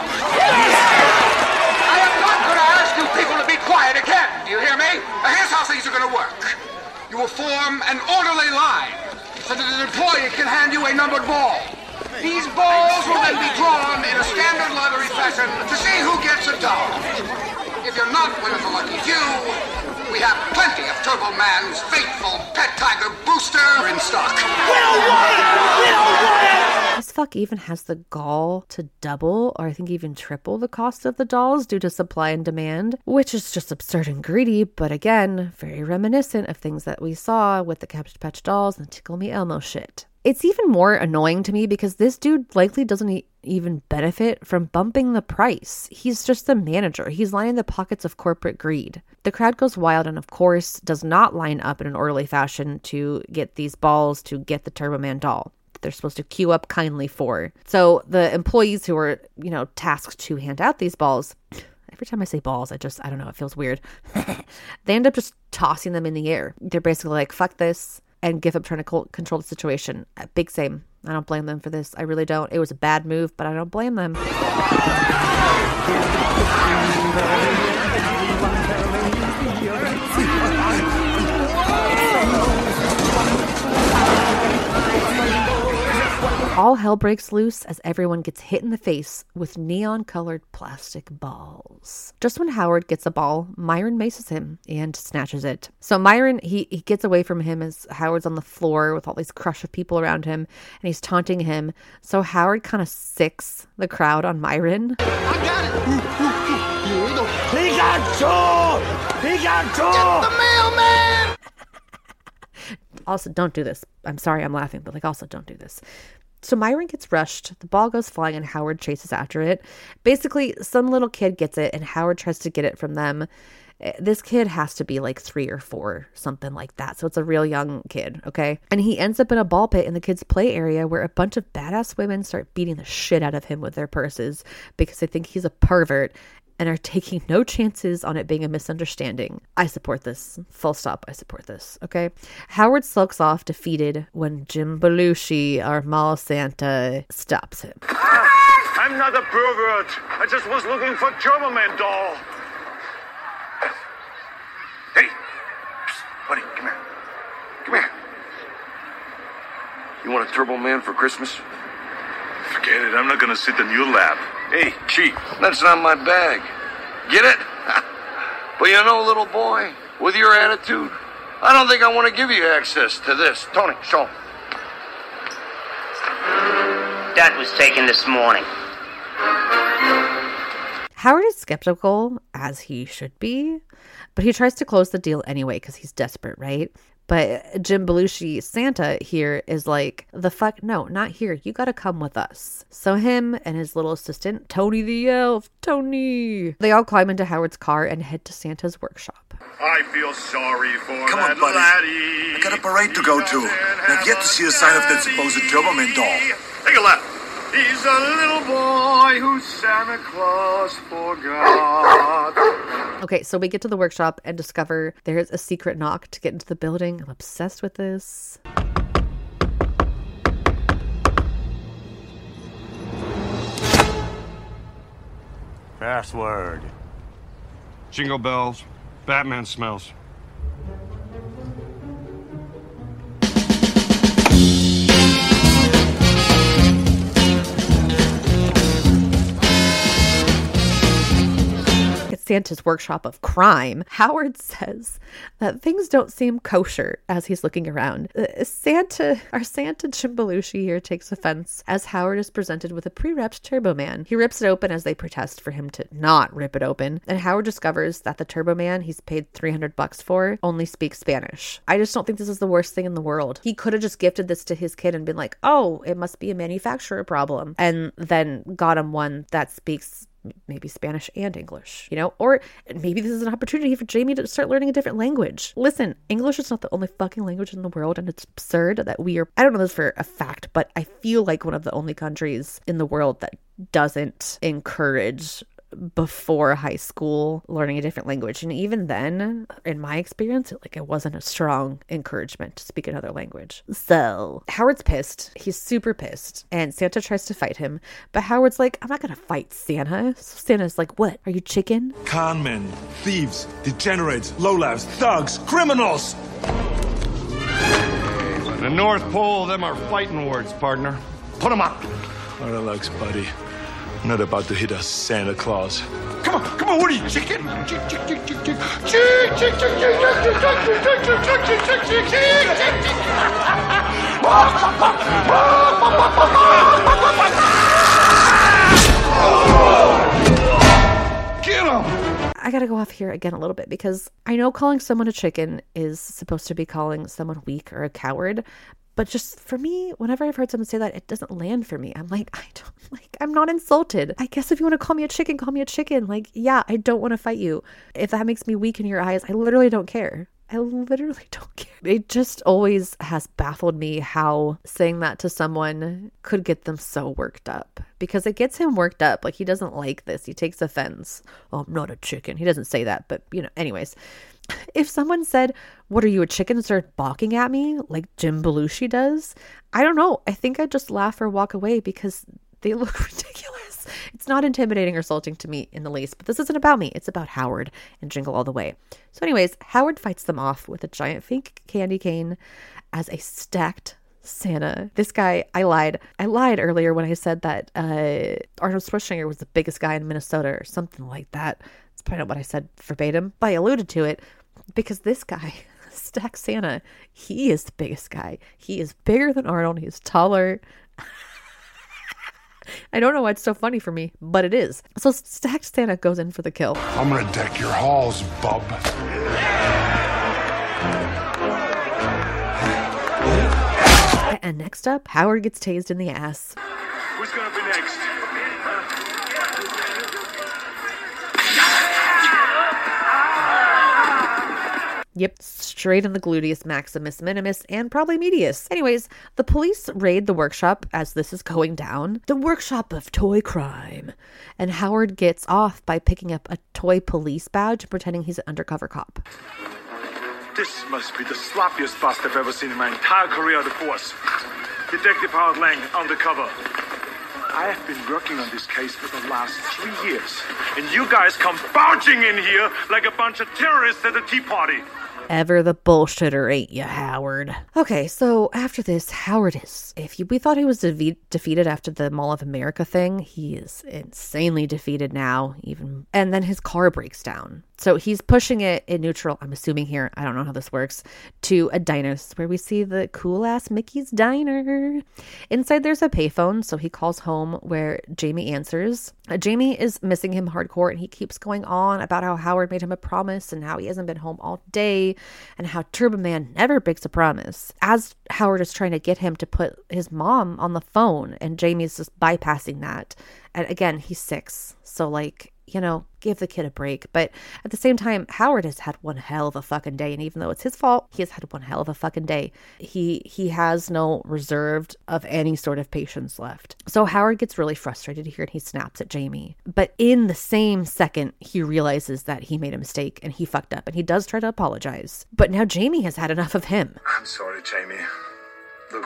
I am not going to ask you people to be quiet again. Do you hear me? Now here's how things are going to work. You will form an orderly line so that an employee can hand you a numbered ball. These balls will then be drawn in a standard lottery fashion to see who gets a dollar. If you're not one of the lucky few, we have plenty of Turbo Man's faithful pet tiger Booster in stock. This fucking Chuck even has the gall to double, or I think even triple the cost of the dolls due to supply and demand, which is just absurd and greedy, but again, very reminiscent of things that we saw with the Cabbage Patch Dolls and Tickle Me Elmo shit. It's even more annoying to me because this dude likely doesn't even benefit from bumping the price. He's just the manager. He's lining the pockets of corporate greed. The crowd goes wild and, of course, does not line up in an orderly fashion to get these balls to get the Turbo Man doll they're supposed to queue up kindly for. So the employees who are, tasked to hand out these balls, every time I say balls, I don't know, it feels weird. They end up just tossing them in the air. They're basically like, fuck this, and give up trying to control the situation. Big same. I don't blame them for this. I really don't. It was a bad move, but I don't blame them. All hell breaks loose as everyone gets hit in the face with neon-colored plastic balls. Just when Howard gets a ball, Myron maces him and snatches it. So Myron, he gets away from him as Howard's on the floor with all these crush of people around him, and he's taunting him. So Howard kind of sicks the crowd on Myron. I got it! He got two! He got two! Get the mailman! Also, don't do this. I'm sorry I'm laughing, but also don't do this. So Myron gets rushed, the ball goes flying, and Howard chases after it. Basically, some little kid gets it, and Howard tries to get it from them. This kid has to be 3 or 4, something like that. So it's a real young kid, okay? And he ends up in a ball pit in the kids' play area where a bunch of badass women start beating the shit out of him with their purses because they think he's a pervert and are taking no chances on it being a misunderstanding. I support this. Full stop. I support this. Okay? Howard sulks off defeated when Jim Belushi, our mall Santa, stops him. I'm not a pervert. I just was looking for Turbo Man doll. Hey, psst, buddy, come here. Come here. You want a Turbo Man for Christmas? Forget it. I'm not gonna sit in your lap. Hey, Chief, that's not my bag. Get it? But little boy, with your attitude, I don't think I want to give you access to this. Tony, show him. That was taken this morning. Howard is skeptical, as he should be, but he tries to close the deal anyway because he's desperate, right? But Jim Belushi, Santa, here is like, the fuck? No, not here. You gotta come with us. So him and his little assistant, Tony the Elf, Tony, they all climb into Howard's car and head to Santa's workshop. I feel sorry for Come that on, buddy. laddie. I got a parade to go to, and I've yet to see a sign of that supposed Turbo Man doll. Take a left. He's a little boy who Santa Claus forgot. Okay, so we get to the workshop and discover there's a secret knock to get into the building. I'm obsessed with this. Password. Jingle bells. Batman smells. Santa's workshop of crime. Howard says that things don't seem kosher as he's looking around. Our Santa Jim Belushi here takes offense as Howard is presented with a pre-wrapped Turbo Man. He rips it open as they protest for him to not rip it open, and Howard discovers that the Turbo Man he's paid $300 for only speaks Spanish. I just don't think this is the worst thing in the world. He could have just gifted this to his kid and been like, oh, it must be a manufacturer problem, and then got him one that speaks maybe Spanish and English, or maybe this is an opportunity for Jamie to start learning a different language. Listen, English is not the only fucking language in the world, and it's absurd that we are, I don't know this for a fact, but I feel like one of the only countries in the world that doesn't encourage before high school learning a different language. And even then, in my experience, it wasn't a strong encouragement to speak another language. So Howard's pissed. He's super pissed, and Santa tries to fight him, but Howard's like, I'm not gonna fight Santa. So Santa's like, what, are you chicken? Conmen, thieves, degenerates, lowlifes, thugs, criminals. The North Pole, them are fighting words, partner. Put them up. Relax, buddy. I'm not about to hit a Santa Claus. Come on, what are you, chicken? gotta go off here again a little bit because I know calling someone a chicken is supposed to be calling someone weak or a coward. But just for me, whenever I've heard someone say that, it doesn't land for me. I'm like, I'm not insulted. I guess if you want to call me a chicken, call me a chicken. Like, yeah, I don't want to fight you. If that makes me weak in your eyes, I literally don't care. I literally don't care. It just always has baffled me how saying that to someone could get them so worked up. Because it gets him worked up. Like, he doesn't like this. He takes offense. Oh, I'm not a chicken. He doesn't say that, but, anyways. If someone said, what are you, a chicken, and started balking at me like Jim Belushi does, I don't know. I think I'd just laugh or walk away because they look ridiculous. It's not intimidating or insulting to me in the least, but this isn't about me. It's about Howard and Jingle All the Way. So anyways, Howard fights them off with a giant fake candy cane as a stacked Santa. This guy, I lied earlier when I said that Arnold Schwarzenegger was the biggest guy in Minnesota or something like that. That's probably not what I said verbatim, but I alluded to it because this guy, Stacked Santa, he is the biggest guy. He is bigger than Arnold. He's taller. I don't know why it's so funny for me, but it is. So Stacked Santa goes in for the kill. I'm gonna deck your halls, bub. And next up, Howard gets tased in the ass. Who's gonna be next? Yep, straight in the gluteus maximus minimus and probably medius. Anyways, the police raid the workshop as this is going down. The workshop of toy crime. And Howard gets off by picking up a toy police badge and pretending he's an undercover cop. This must be the sloppiest bust I've ever seen in my entire career of the force. Detective Howard Lang, undercover. I have been working on this case for the last 3 years, and you guys come bouncing in here like a bunch of terrorists at a tea party. Ever the bullshitter, ain't you, Howard? Okay, so after this, Howard is... we thought he was defeated after the Mall of America thing, he is insanely defeated now, even. And then his car breaks down. So he's pushing it in neutral, I'm assuming here, I don't know how this works, to a diner where we see the cool-ass Mickey's Diner. Inside there's a payphone, so he calls home where Jamie answers. Jamie is missing him hardcore, and he keeps going on about how Howard made him a promise and how he hasn't been home all day and how Turbo Man never breaks a promise. As Howard is trying to get him to put his mom on the phone, and Jamie's just bypassing that. And again, he's 6, so give the kid a break. But at the same time, Howard has had one hell of a fucking day. And even though it's his fault, he has had one hell of a fucking day. He has no reserved of any sort of patience left. So Howard gets really frustrated here and he snaps at Jamie. But in the same second, he realizes that he made a mistake and he fucked up. And he does try to apologize. But now Jamie has had enough of him. I'm sorry, Jamie. Look,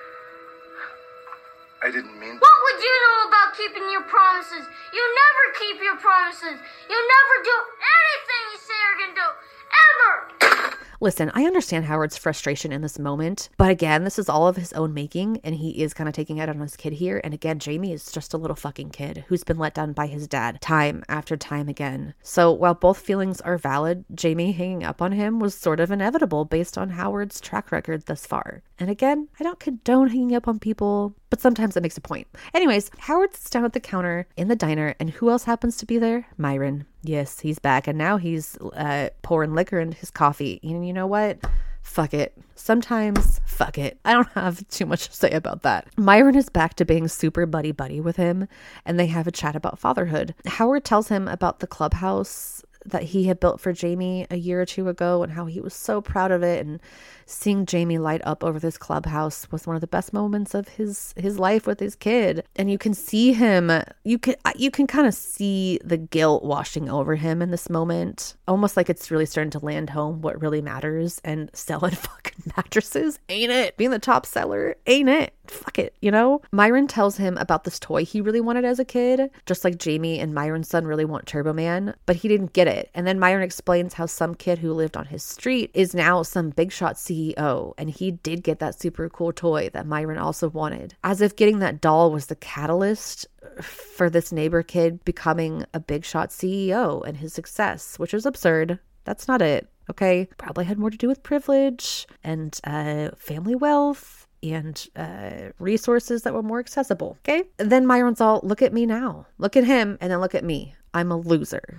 I didn't mean... What would you know about keeping your promises? You never keep your promises. You never do anything you say you're gonna do. Ever! Listen, I understand Howard's frustration in this moment, but again, this is all of his own making, and he is kind of taking it out on his kid here. And again, Jamie is just a little fucking kid who's been let down by his dad time after time again. So while both feelings are valid, Jamie hanging up on him was sort of inevitable based on Howard's track record thus far. And again, I don't condone hanging up on people, but sometimes it makes a point. Anyways, Howard sits down at the counter in the diner, and who else happens to be there? Myron. Yes, he's back, and now he's pouring liquor into his coffee. And you know what? Fuck it. Sometimes, fuck it. I don't have too much to say about that. Myron is back to being super buddy-buddy with him, and they have a chat about fatherhood. Howard tells him about the clubhouse that he had built for Jamie a year or two ago and how he was so proud of it, and seeing Jamie light up over this clubhouse was one of the best moments of his life with his kid. And you can see him, you can kind of see the guilt washing over him in this moment, almost like it's really starting to land home what really matters, and selling fucking mattresses, ain't it? Being the top seller, ain't it? Fuck it, you know? Myron tells him about this toy he really wanted as a kid, just like Jamie and Myron's son really want Turbo Man, but he didn't get it. And then Myron explains how some kid who lived on his street is now some big shot CEO, and he did get that super cool toy that Myron also wanted. As if getting that doll was the catalyst for this neighbor kid becoming a big shot CEO and his success, which is absurd. That's not it, okay? Probably had more to do with privilege and family wealth and resources that were more accessible, okay? Then Myron's all, look at me now. Look at him, and then look at me. I'm a loser.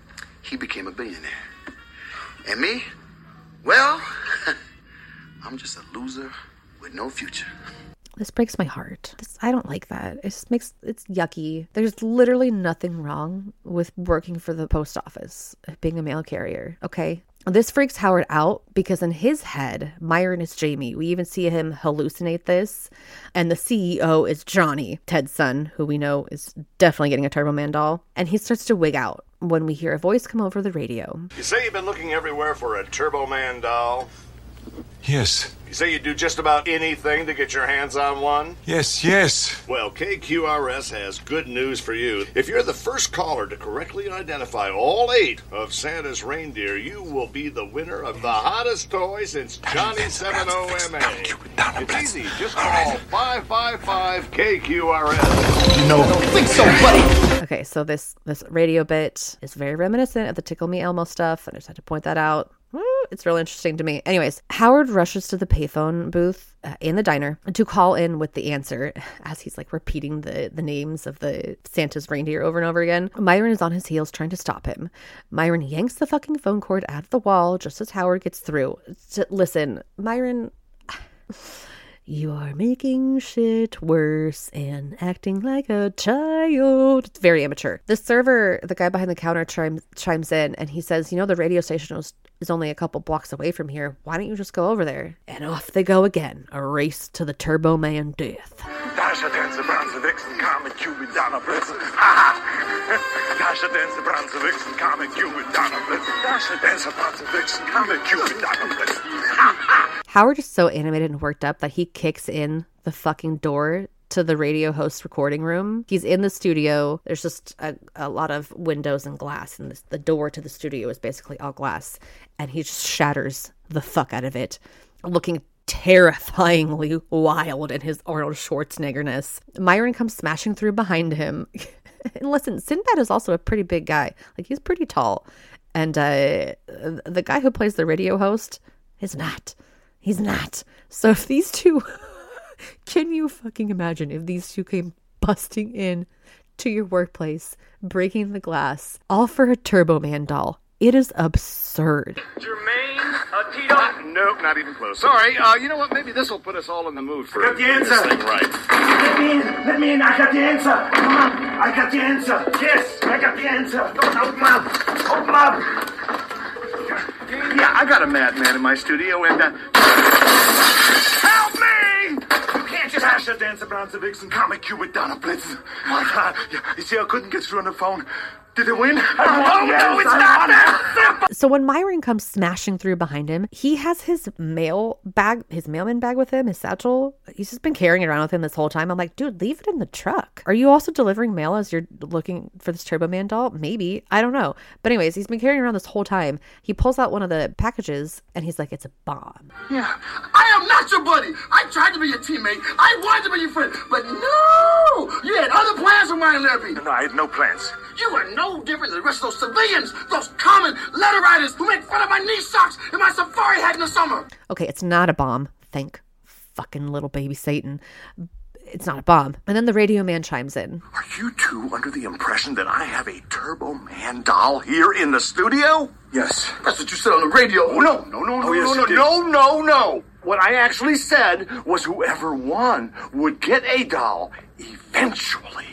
he became a billionaire. And me? Well, I'm just a loser with no future. This breaks my heart. I don't like that. It's yucky. There's literally nothing wrong with working for the post office, being a mail carrier, okay? This freaks Howard out because in his head, Myron is Jamie. We even see him hallucinate this. And the CEO is Johnny, Ted's son, who we know is definitely getting a Turbo Man doll. And he starts to wig out when we hear a voice come over the radio. You say you've been looking everywhere for a Turbo Man doll? Yes. You say you do just about anything to get your hands on one? Yes. Well, KQRS has good news for you. If you're the first caller to correctly identify all 8 of Santa's reindeer, you will be the winner of the hottest toy since Johnny 70 MA. It's easy. Just call 555-KQRS. You know, I don't think so, buddy. Okay, so this radio bit is very reminiscent of the Tickle Me Elmo stuff. And I just had to point that out. It's really interesting to me. Anyways, Howard rushes to the payphone booth in the diner to call in with the answer as he's like repeating the names of the Santa's reindeer over and over again. Myron is on his heels trying to stop him. Myron yanks the fucking phone cord out of the wall just as Howard gets through. Listen, Myron, you are making shit worse and acting like a child. It's very immature. The server, the guy behind the counter, chimes in and he says, you know, the radio station is only a couple blocks away from here. Why don't you just go over there? And off they go again. A race to the Turbo Man death. Dasher, Dancer, Prancer, Vixen, Comet, Cupid, Donner, Blitzen. Dasher, Dancer, Prancer, Vixen, Comet, Cupid, Donner, Blitzen. Dasher, Dancer, Prancer, Vixen, Comet, Cupid, Donner, Blitzen. Howard is so animated and worked up that he kicks in the fucking door to the radio host recording room. He's in the studio. There's just a lot of windows and glass, and the door to the studio is basically all glass. And he just shatters the fuck out of it, looking terrifyingly wild in his Arnold Schwarzenegger-ness. Myron comes smashing through behind him. And listen, Sinbad is also a pretty big guy. Like, he's pretty tall. And the guy who plays the radio host is not. He's not. So if these two... Can you fucking imagine if these two came busting in to your workplace, breaking the glass, all for a Turbo Man doll? It is absurd. Jermaine, Tito? Nope, not even close. Sorry, you know what? Maybe this will put us all in the mood for got the answer. this thing right. Let me in. I got the answer. Come on. I got the answer. Yes, I got the answer. Don't open up. Open up. Yeah, I got a madman in my studio, and, help me! You can't just Dasher, Dancer, Prancer, Vixen, Comet, Cupid, Donner, Blitzen. My God. Yeah, you see, I couldn't get through on the phone. Did it win? No, it's not that simple. So when Myron comes smashing through behind him, he has his mailman bag with him, his satchel. He's just been carrying it around with him this whole time. I'm like, dude, leave it in the truck. Are you also delivering mail as you're looking for this Turbo Man doll? Maybe. I don't know. But anyways, he's been carrying it around this whole time. He pulls out one of the packages and he's like, it's a bomb. Yeah, I am not your buddy. I tried to be your teammate. I wanted to be your friend. But no! You had other plans for mine, Larry. No, I had no plans. You are no different than the rest of those civilians, those common letter writers who make fun of my knee socks and my safari hat in the summer. Okay, it's not a bomb. Thank fucking little baby Satan. It's not a bomb. And then the radio man chimes in. Are you two under the impression that I have a Turbo Man doll here in the studio? Yes. That's what you said on the radio. Oh, no. What I actually said was whoever won would get a doll eventually.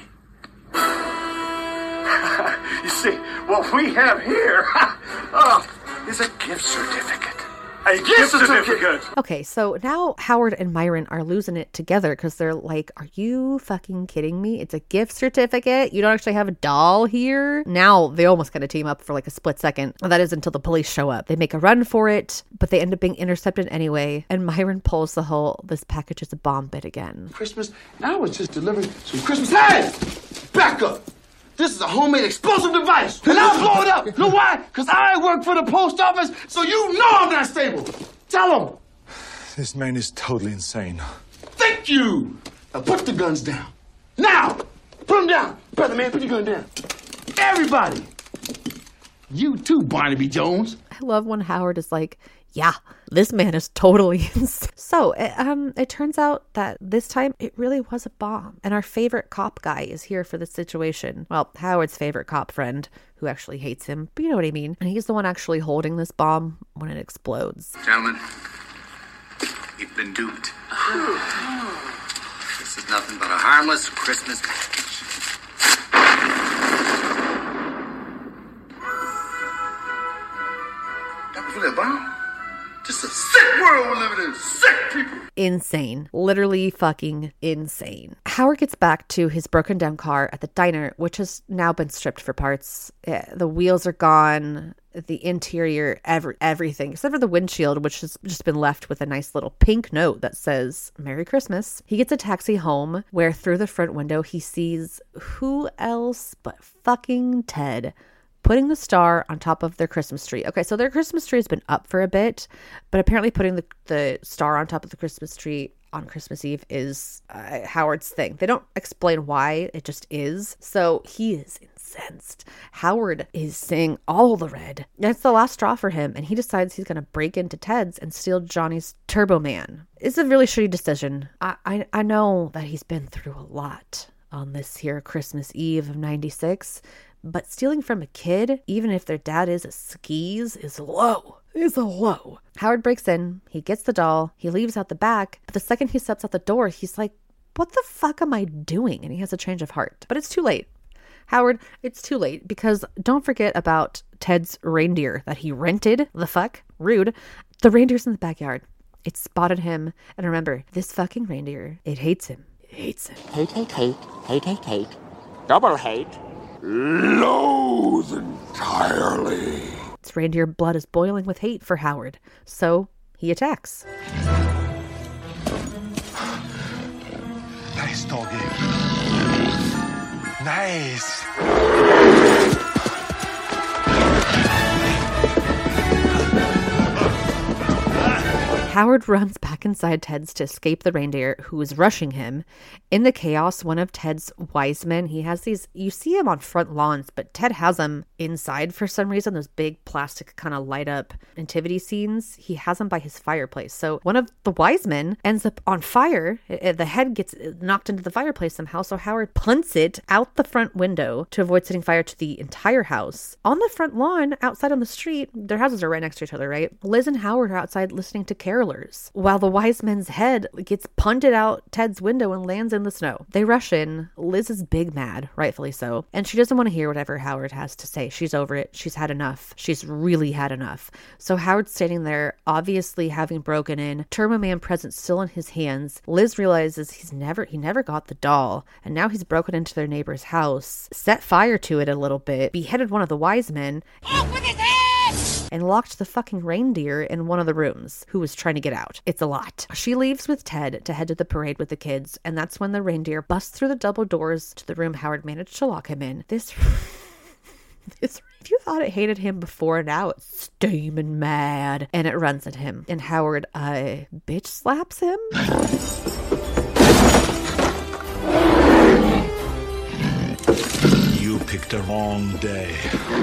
You see, what we have here is a gift certificate. A gift certificate! Okay, so now Howard and Myron are losing it together because they're like, are you fucking kidding me? It's a gift certificate? You don't actually have a doll here? Now they almost got to team up for like a split second. That is until the police show up. They make a run for it, but they end up being intercepted anyway. And Myron pulls the whole, this package is a bomb bit again. Christmas, and I was just delivering some Christmas. Hey! Back up! This is a homemade explosive device, and I'll blow it up. You know why? Because I work for the post office, so you know I'm not stable. Tell them. This man is totally insane. Thank you. Now put the guns down. Now! Put them down. Brother man, put your gun down. Everybody. You too, Barnaby Jones. I love when Howard is like, yeah, this man is totally insane. So it turns out that this time it really was a bomb. And our favorite cop guy is here for the situation. Well, Howard's favorite cop friend, who actually hates him, but you know what I mean. And he's the one actually holding this bomb when it explodes. Gentlemen, you've been duped. This is nothing but a harmless Christmas package. Dr. Philip, huh? Just a sick world we're living in. Sick people. Insane. Literally fucking insane. Howard gets back to his broken down car at the diner, which has now been stripped for parts. The wheels are gone. The interior, everything, except for the windshield, which has just been left with a nice little pink note that says, Merry Christmas. He gets a taxi home where through the front window, he sees who else but fucking Ted putting the star on top of their Christmas tree. Okay, so their Christmas tree has been up for a bit, but apparently putting the star on top of the Christmas tree on Christmas Eve is Howard's thing. They don't explain why, it just is. So he is incensed. Howard is seeing all the red. And it's the last straw for him, and he decides he's going to break into Ted's and steal Johnny's Turbo Man. It's a really shitty decision. I know that he's been through a lot on this here Christmas Eve of 96, but stealing from a kid, even if their dad is a skis, is low. Howard breaks in, he gets the doll, he leaves out the back, but the second he steps out the door, he's like, what the fuck am I doing? And he has a change of heart. But it's too late. Howard, it's too late, because don't forget about Ted's reindeer that he rented. The fuck? Rude. The reindeer's in the backyard. It spotted him, and remember, this fucking reindeer, it hates him. It hates him. Hate. Double hate. Loathe entirely. Its reindeer blood is boiling with hate for Howard, so he attacks. Nice, doggy. Nice. Howard runs back inside Ted's to escape the reindeer, who is rushing him. In the chaos, one of Ted's wise men, he has these, you see him on front lawns, but Ted has them inside for some reason, those big plastic kind of light up nativity scenes. He has them by his fireplace. So one of the wise men ends up on fire. The head gets knocked into the fireplace somehow, so Howard punts it out the front window to avoid setting fire to the entire house. On the front lawn, outside on the street, their houses are right next to each other, right? Liz and Howard are outside listening to carolers, while the wise man's head gets punted out Ted's window and lands in the snow. They rush in. Liz is big mad, rightfully so, and she doesn't want to hear whatever Howard has to say. She's over it. She's had enough. She's really had enough. So Howard's standing there, obviously having broken in, Turbo Man present still in his hands. Liz realizes he never got the doll, and now he's broken into their neighbor's house, set fire to it a little bit, beheaded one of the wise men, and locked the fucking reindeer in one of the rooms, who was trying to get out. It's a lot. She leaves with Ted to head to the parade with the kids, and that's when the reindeer busts through the double doors to the room Howard managed to lock him in. This if you thought it hated him before, now it's steaming mad, and it runs at him, and Howard bitch slaps him. You picked the wrong day.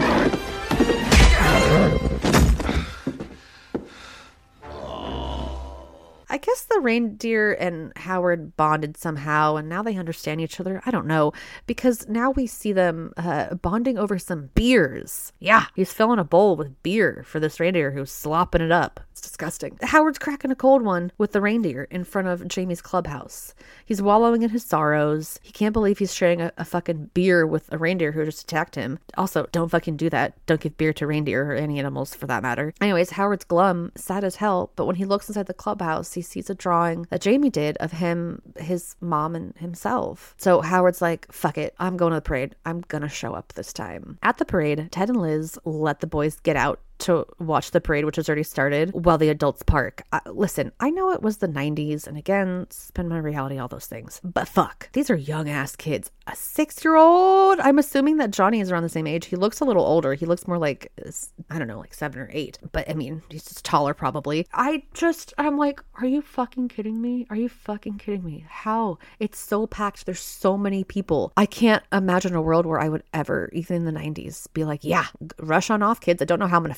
I guess the reindeer and Howard bonded somehow, and now they understand each other. I don't know, because now we see them bonding over some beers. Yeah, he's filling a bowl with beer for this reindeer who's slopping it up. It's disgusting. Howard's cracking a cold one with the reindeer in front of Jamie's clubhouse. He's wallowing in his sorrows. He can't believe he's sharing a fucking beer with a reindeer who just attacked him. Also, don't fucking do that. Don't give beer to reindeer or any animals for that matter. Anyways, Howard's glum, sad as hell, but when he looks inside the clubhouse, he sees a drawing that Jamie did of him, his mom, and himself. So Howard's like, fuck it, I'm going to the parade. I'm gonna show up this time. At the parade, Ted and Liz let the boys get out to watch the parade, which has already started, while the adults park. Listen, I know it was the 90s, and again, spin my reality, all those things, but fuck, these are young ass kids. A 6-year-old? I'm assuming that Johnny is around the same age. He looks a little older. He looks more like, I don't know, like 7 or 8, but I mean, he's just taller probably. I'm like, are you fucking kidding me? Are you fucking kidding me? How? It's so packed. There's so many people. I can't imagine a world where I would ever, even in the 90s, be like, yeah, rush on off, kids. I don't know how I'm gonna fight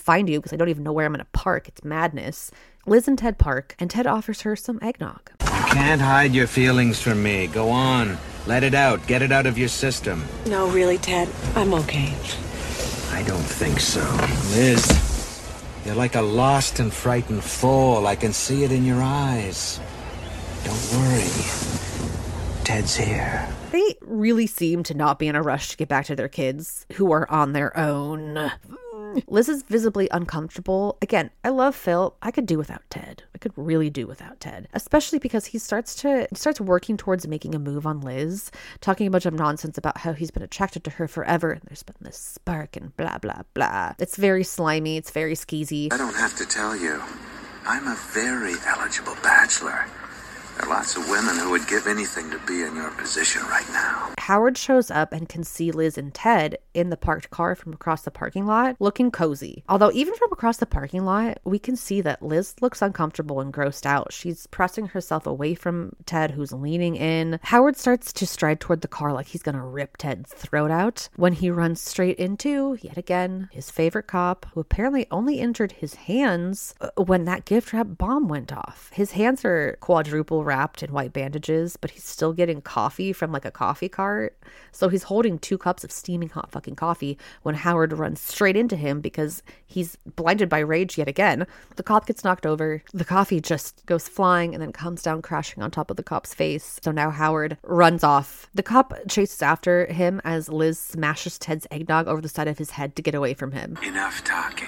find you because I don't even know where I'm going to park. It's madness. Liz and Ted park, and Ted offers her some eggnog. You can't hide your feelings from me. Go on. Let it out. Get it out of your system. No, really, Ted. I'm okay. I don't think so. Liz, you're like a lost and frightened fool. I can see it in your eyes. Don't worry. Ted's here. They really seem to not be in a rush to get back to their kids, who are on their own. Liz is visibly uncomfortable. Again, I love Phil. I could do without Ted. I could really do without Ted, especially because he starts working towards making a move on Liz, talking a bunch of nonsense about how he's been attracted to her forever and there's been this spark and blah, blah, blah. It's very slimy. It's very skeezy. I don't have to tell you. I'm a very eligible bachelor. There are lots of women who would give anything to be in your position right now. Howard shows up and can see Liz and Ted in the parked car from across the parking lot, looking cozy. Although even from across the parking lot, we can see that Liz looks uncomfortable and grossed out. She's pressing herself away from Ted, who's leaning in. Howard starts to stride toward the car like he's gonna rip Ted's throat out when he runs straight into, yet again, his favorite cop, who apparently only injured his hands when that gift wrap bomb went off. His hands are quadruple wrapped in white bandages, but he's still getting coffee from like a coffee cart. So he's holding 2 cups of steaming hot fucking coffee when Howard runs straight into him because he's blinded by rage yet again. The cop gets knocked over. The coffee just goes flying and then comes down crashing on top of the cop's face. So now Howard runs off. The cop chases after him as Liz smashes Ted's eggnog over the side of his head to get away from him. Enough talking.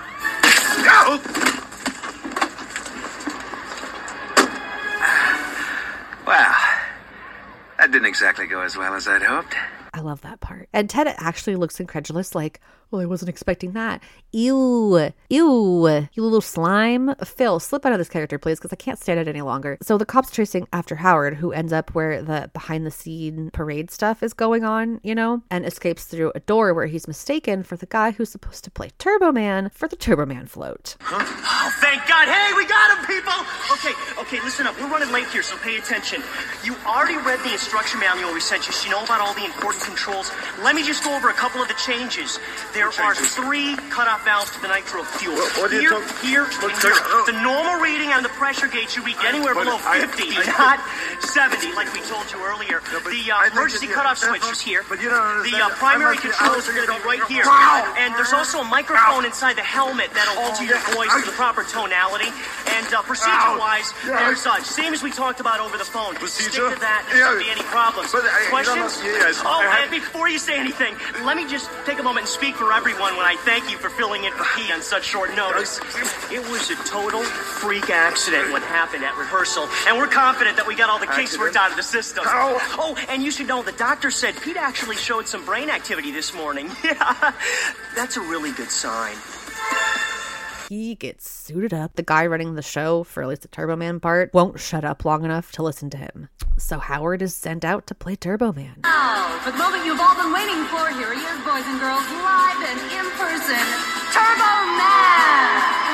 Well, that didn't exactly go as well as I'd hoped. I love that part. And Ted actually looks incredulous, like, well, I wasn't expecting that. Ew, you little slime. Phil, slip out of this character, please, because I can't stand it any longer. So the cop's chasing after Howard, who ends up where the behind-the-scene parade stuff is going on, and escapes through a door where he's mistaken for the guy who's supposed to play Turbo Man for the Turbo Man float. Huh? Oh, thank God. Hey, we got him, people! Okay, listen up. We're running late here, so pay attention. You already read the instruction manual we sent you, so you know about all the important controls. Let me just go over a couple of the changes. There are 3 cutoff valves to the nitro fuel. Here, and here. The normal reading on the pressure gauge should read anywhere below 50, not 70, like we told you earlier. The emergency cutoff switch is here. The primary controls are going to be right here. And there's also a microphone inside the helmet that'll alter your voice to the proper tonality. And procedure-wise, there's same as we talked about over the phone. Stick to that. There shouldn't be any problems. Questions? And before you say anything, let me just take a moment and speak for everyone when I thank you for filling in for P on such short notice. It was a total freak accident what happened at rehearsal, and we're confident that we got all the kinks worked out of the system. Oh, and you should know the doctor said Pete actually showed some brain activity this morning. Yeah, that's a really good sign. He gets suited up. The guy running the show, for at least the Turbo Man part, won't shut up long enough to listen to him. So Howard is sent out to play Turbo Man. Oh, for the moment you've all been waiting for, here he is, boys and girls, live and in person, Turbo Man!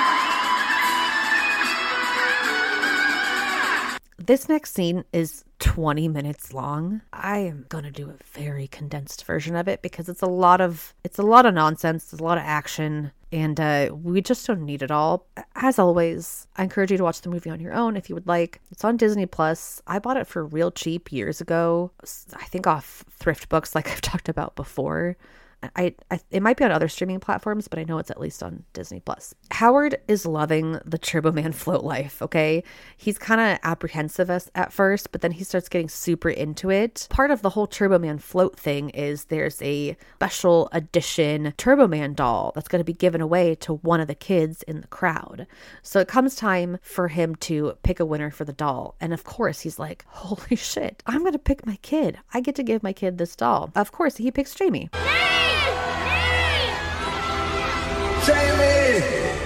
This next scene is 20 minutes long. I am going to do a very condensed version of it because it's a lot of nonsense, there's a lot of action, and we just don't need it all. As always, I encourage you to watch the movie on your own if you would like. It's on Disney Plus. I bought it for real cheap years ago, I think off Thrift Books like I've talked about before. It might be on other streaming platforms, but I know it's at least on Disney Plus. Howard is loving the Turbo Man float life, okay? He's kind of apprehensive at first, but then he starts getting super into it. Part of the whole Turbo Man float thing is there's a special edition Turbo Man doll that's going to be given away to one of the kids in the crowd. So it comes time for him to pick a winner for the doll. And of course, he's like, holy shit, I'm going to pick my kid. I get to give my kid this doll. Of course, he picks Jamie. Jamie!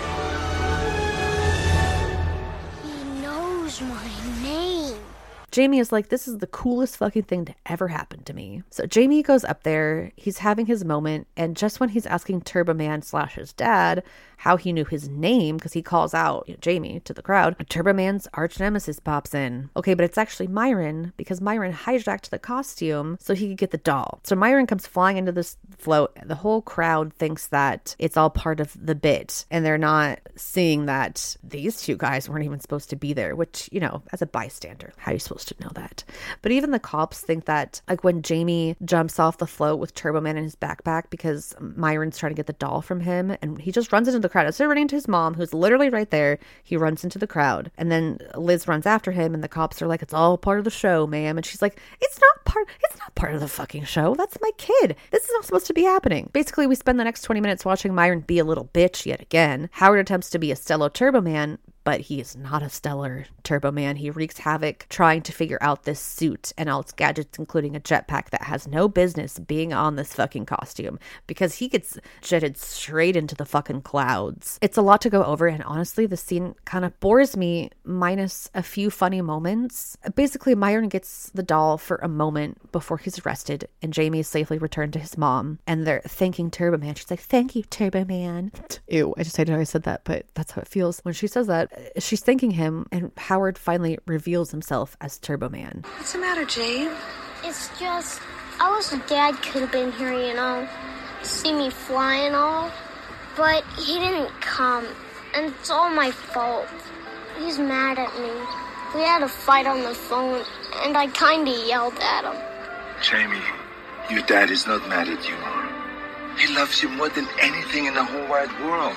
He knows my name. Jamie is like, this is the coolest fucking thing to ever happen to me. So Jamie goes up there, he's having his moment, and just when he's asking Turbo Man / his dad how he knew his name, because he calls out Jamie to the crowd. Turbo Man's arch nemesis pops in. Okay, but it's actually Myron, because Myron hijacked the costume so he could get the doll. So Myron comes flying into this float. The whole crowd thinks that it's all part of the bit, and they're not seeing that these two guys weren't even supposed to be there, which, you know, as a bystander, how are you supposed to know that? But even the cops think that, like, when Jamie jumps off the float with Turbo Man in his backpack because Myron's trying to get the doll from him, and he just runs into the crowd. Instead of running into his mom, who's literally right there, he runs into the crowd. And then Liz runs after him, and the cops are like, it's all part of the show, ma'am. And she's like, it's not part of the fucking show. That's my kid. This is not supposed to be happening. Basically, we spend the next 20 minutes watching Myron be a little bitch yet again. Howard attempts to be a stellar Turbo Man, but he is not a stellar Turbo Man. He wreaks havoc trying to figure out this suit and all its gadgets, including a jetpack that has no business being on this fucking costume, because he gets jetted straight into the fucking clouds. It's a lot to go over, and honestly, the scene kind of bores me, minus a few funny moments. Basically, Myron gets the doll for a moment before he's arrested, and Jamie is safely returned to his mom, and they're thanking Turbo Man. She's like, thank you, Turbo Man. Ew, I just hated how I said that, but that's how it feels. When she says that, she's thanking him, and Howard finally reveals himself as Turbo Man. What's the matter, Jade? It's just, I wish Dad could have been here, you know, see me fly and all, but he didn't come, and it's all my fault. He's mad at me. We had a fight on the phone, and I kinda yelled at him. Jamie, your dad is not mad at you. He loves you more than anything in the whole wide world.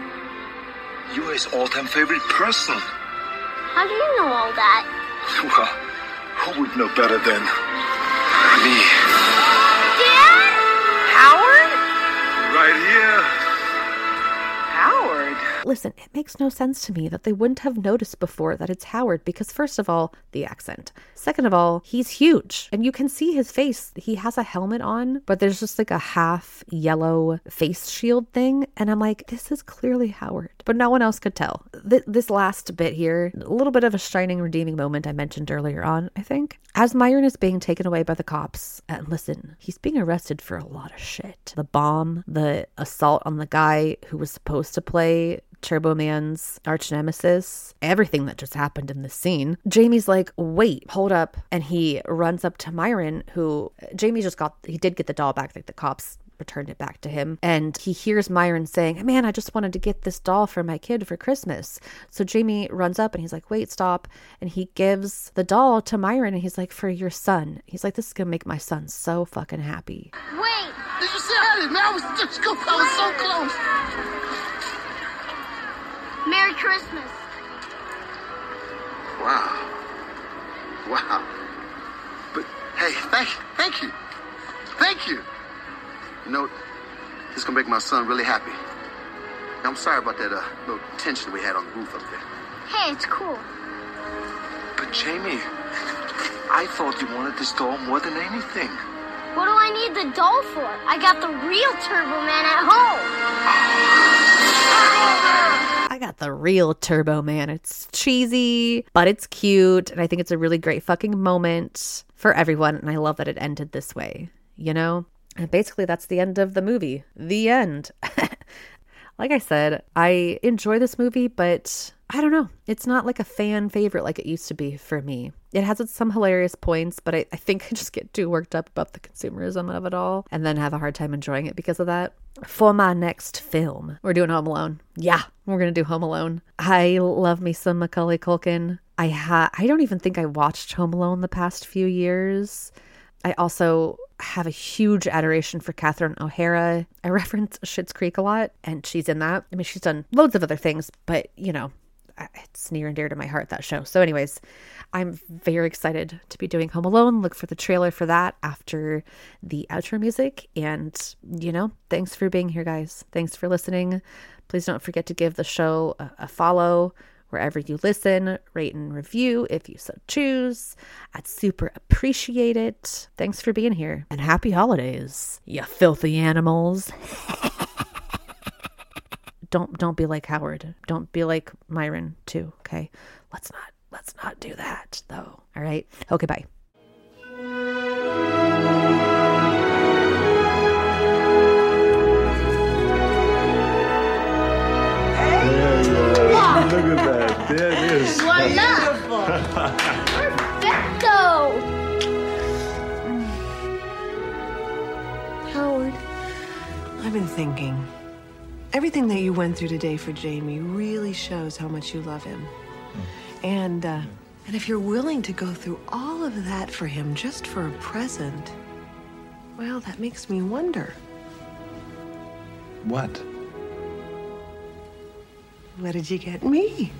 You are his all-time favorite person. How do you know all that? Well, who would know better than me? Dad? Howard? Right here. Howard? Listen, it makes no sense to me that they wouldn't have noticed before that it's Howard, because first of all, the accent. Second of all, he's huge, and you can see his face. He has a helmet on, but there's just like a half yellow face shield thing, and I'm like, this is clearly Howard, but no one else could tell. This last bit here, a little bit of a shining redeeming moment I mentioned earlier on, I think. As Myron is being taken away by the cops, and listen, he's being arrested for a lot of shit. The bomb, the assault on the guy who was supposed to play Turbo Man's arch nemesis, everything that just happened in this scene. Jamie's like, wait, hold up. And he runs up to Myron, who Jamie he did get the doll back, like the cops returned it back to him. And he hears Myron saying, man, I just wanted to get this doll for my kid for Christmas. So Jamie runs up and he's like, wait, stop. And he gives the doll to Myron, and he's like, for your son. He's like, this is gonna make my son so fucking happy. Wait! Did you see how man? I was so close. Merry Christmas. Wow. But, hey, thank you. Thank you. You know, this is gonna make my son really happy. I'm sorry about that little tension we had on the roof up there. Hey, it's cool. But Jamie, I thought you wanted this doll more than anything. What do I need the doll for? I got the real Turbo Man at home. I got the real Turbo Man. It's cheesy, but it's cute, and I think it's a really great fucking moment for everyone, and I love that it ended this way, you know? And basically that's the end of the movie. The end. Like I said, I enjoy this movie, but I don't know. It's not like a fan favorite like it used to be for me. It has some hilarious points, but I think I just get too worked up about the consumerism of it all and then have a hard time enjoying it because of that. For my next film, we're doing Home Alone. Yeah, we're going to do Home Alone. I love me some Macaulay Culkin. I don't even think I watched Home Alone the past few years. I also have a huge adoration for Catherine O'Hara. I reference Schitt's Creek a lot, and she's in that. I mean, she's done loads of other things, but, you know, it's near and dear to my heart, that show. So anyways, I'm very excited to be doing Home Alone. Look for the trailer for that after the outro music. And, you know, thanks for being here, guys. Thanks for listening. Please don't forget to give the show a follow wherever you listen, rate and review if you so choose. I'd super appreciate it. Thanks for being here, and happy holidays, you filthy animals. Don't be like Howard. Don't be like Myron too, okay? Let's not do that though. All right? Okay, bye. thinking. Everything that you went through today for Jamie really shows how much you love him. And if you're willing to go through all of that for him just for a present, well, that makes me wonder. What? What did you get me?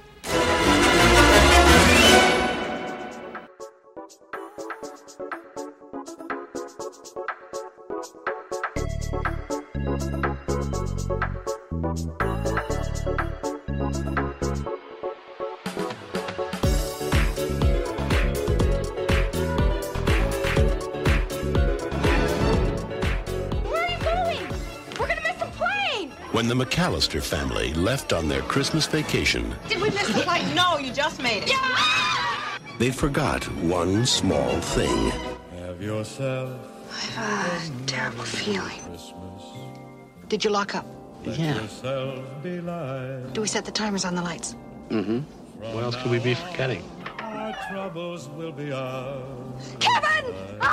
When the McAllister family left on their Christmas vacation, Did we miss the flight? No, you just made it. they forgot one small thing. Have yourself. I've a terrible feeling. Did you lock up? Yeah. Do we set the timers on the lights? Mm-hmm. What else could we be forgetting? Our troubles will be ours. Kevin!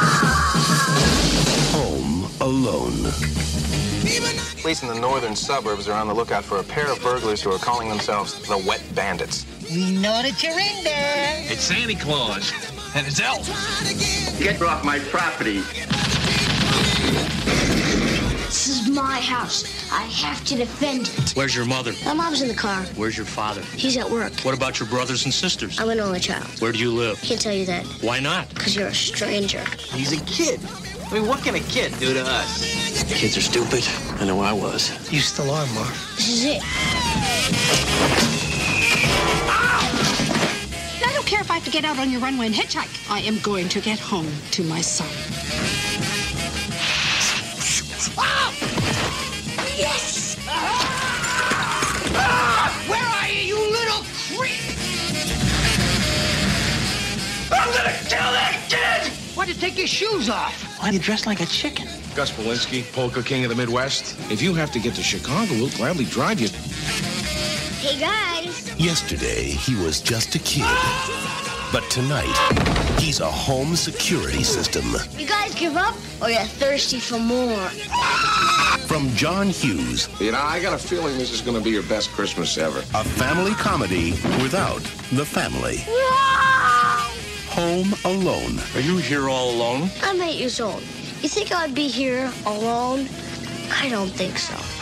Home Alone. Police in the northern suburbs are on the lookout for a pair of burglars who are calling themselves the Wet Bandits. We know that you're in there. It's Santa Claus and it's Elf. Get off my property. This is my house. I have to defend it. Where's your mother? My mom's in the car. Where's your father? He's at work. What about your brothers and sisters? I'm an only child. Where do you live? Can't tell you that. Why not? Because you're a stranger. He's a kid. I mean, what can a kid do to us? Kids are stupid. I know I was. You still are, Mark. This is it. I don't care if I have to get out on your runway and hitchhike. I am going to get home to my son. Yes! Where are you, you little creep? I'm gonna kill that kid! Why'd you take your shoes off? Why are you dressed like a chicken? Gus Polinski, polka king of the Midwest. If you have to get to Chicago, we'll gladly drive you. Hey, guys. Yesterday, he was just a kid. But tonight, he's a home security system. You guys give up or you're thirsty for more? From John Hughes. You know, I got a feeling this is going to be your best Christmas ever. A family comedy without the family. Home Alone. Are you here all alone? I'm 8 years old. You think I'd be here alone? I don't think so.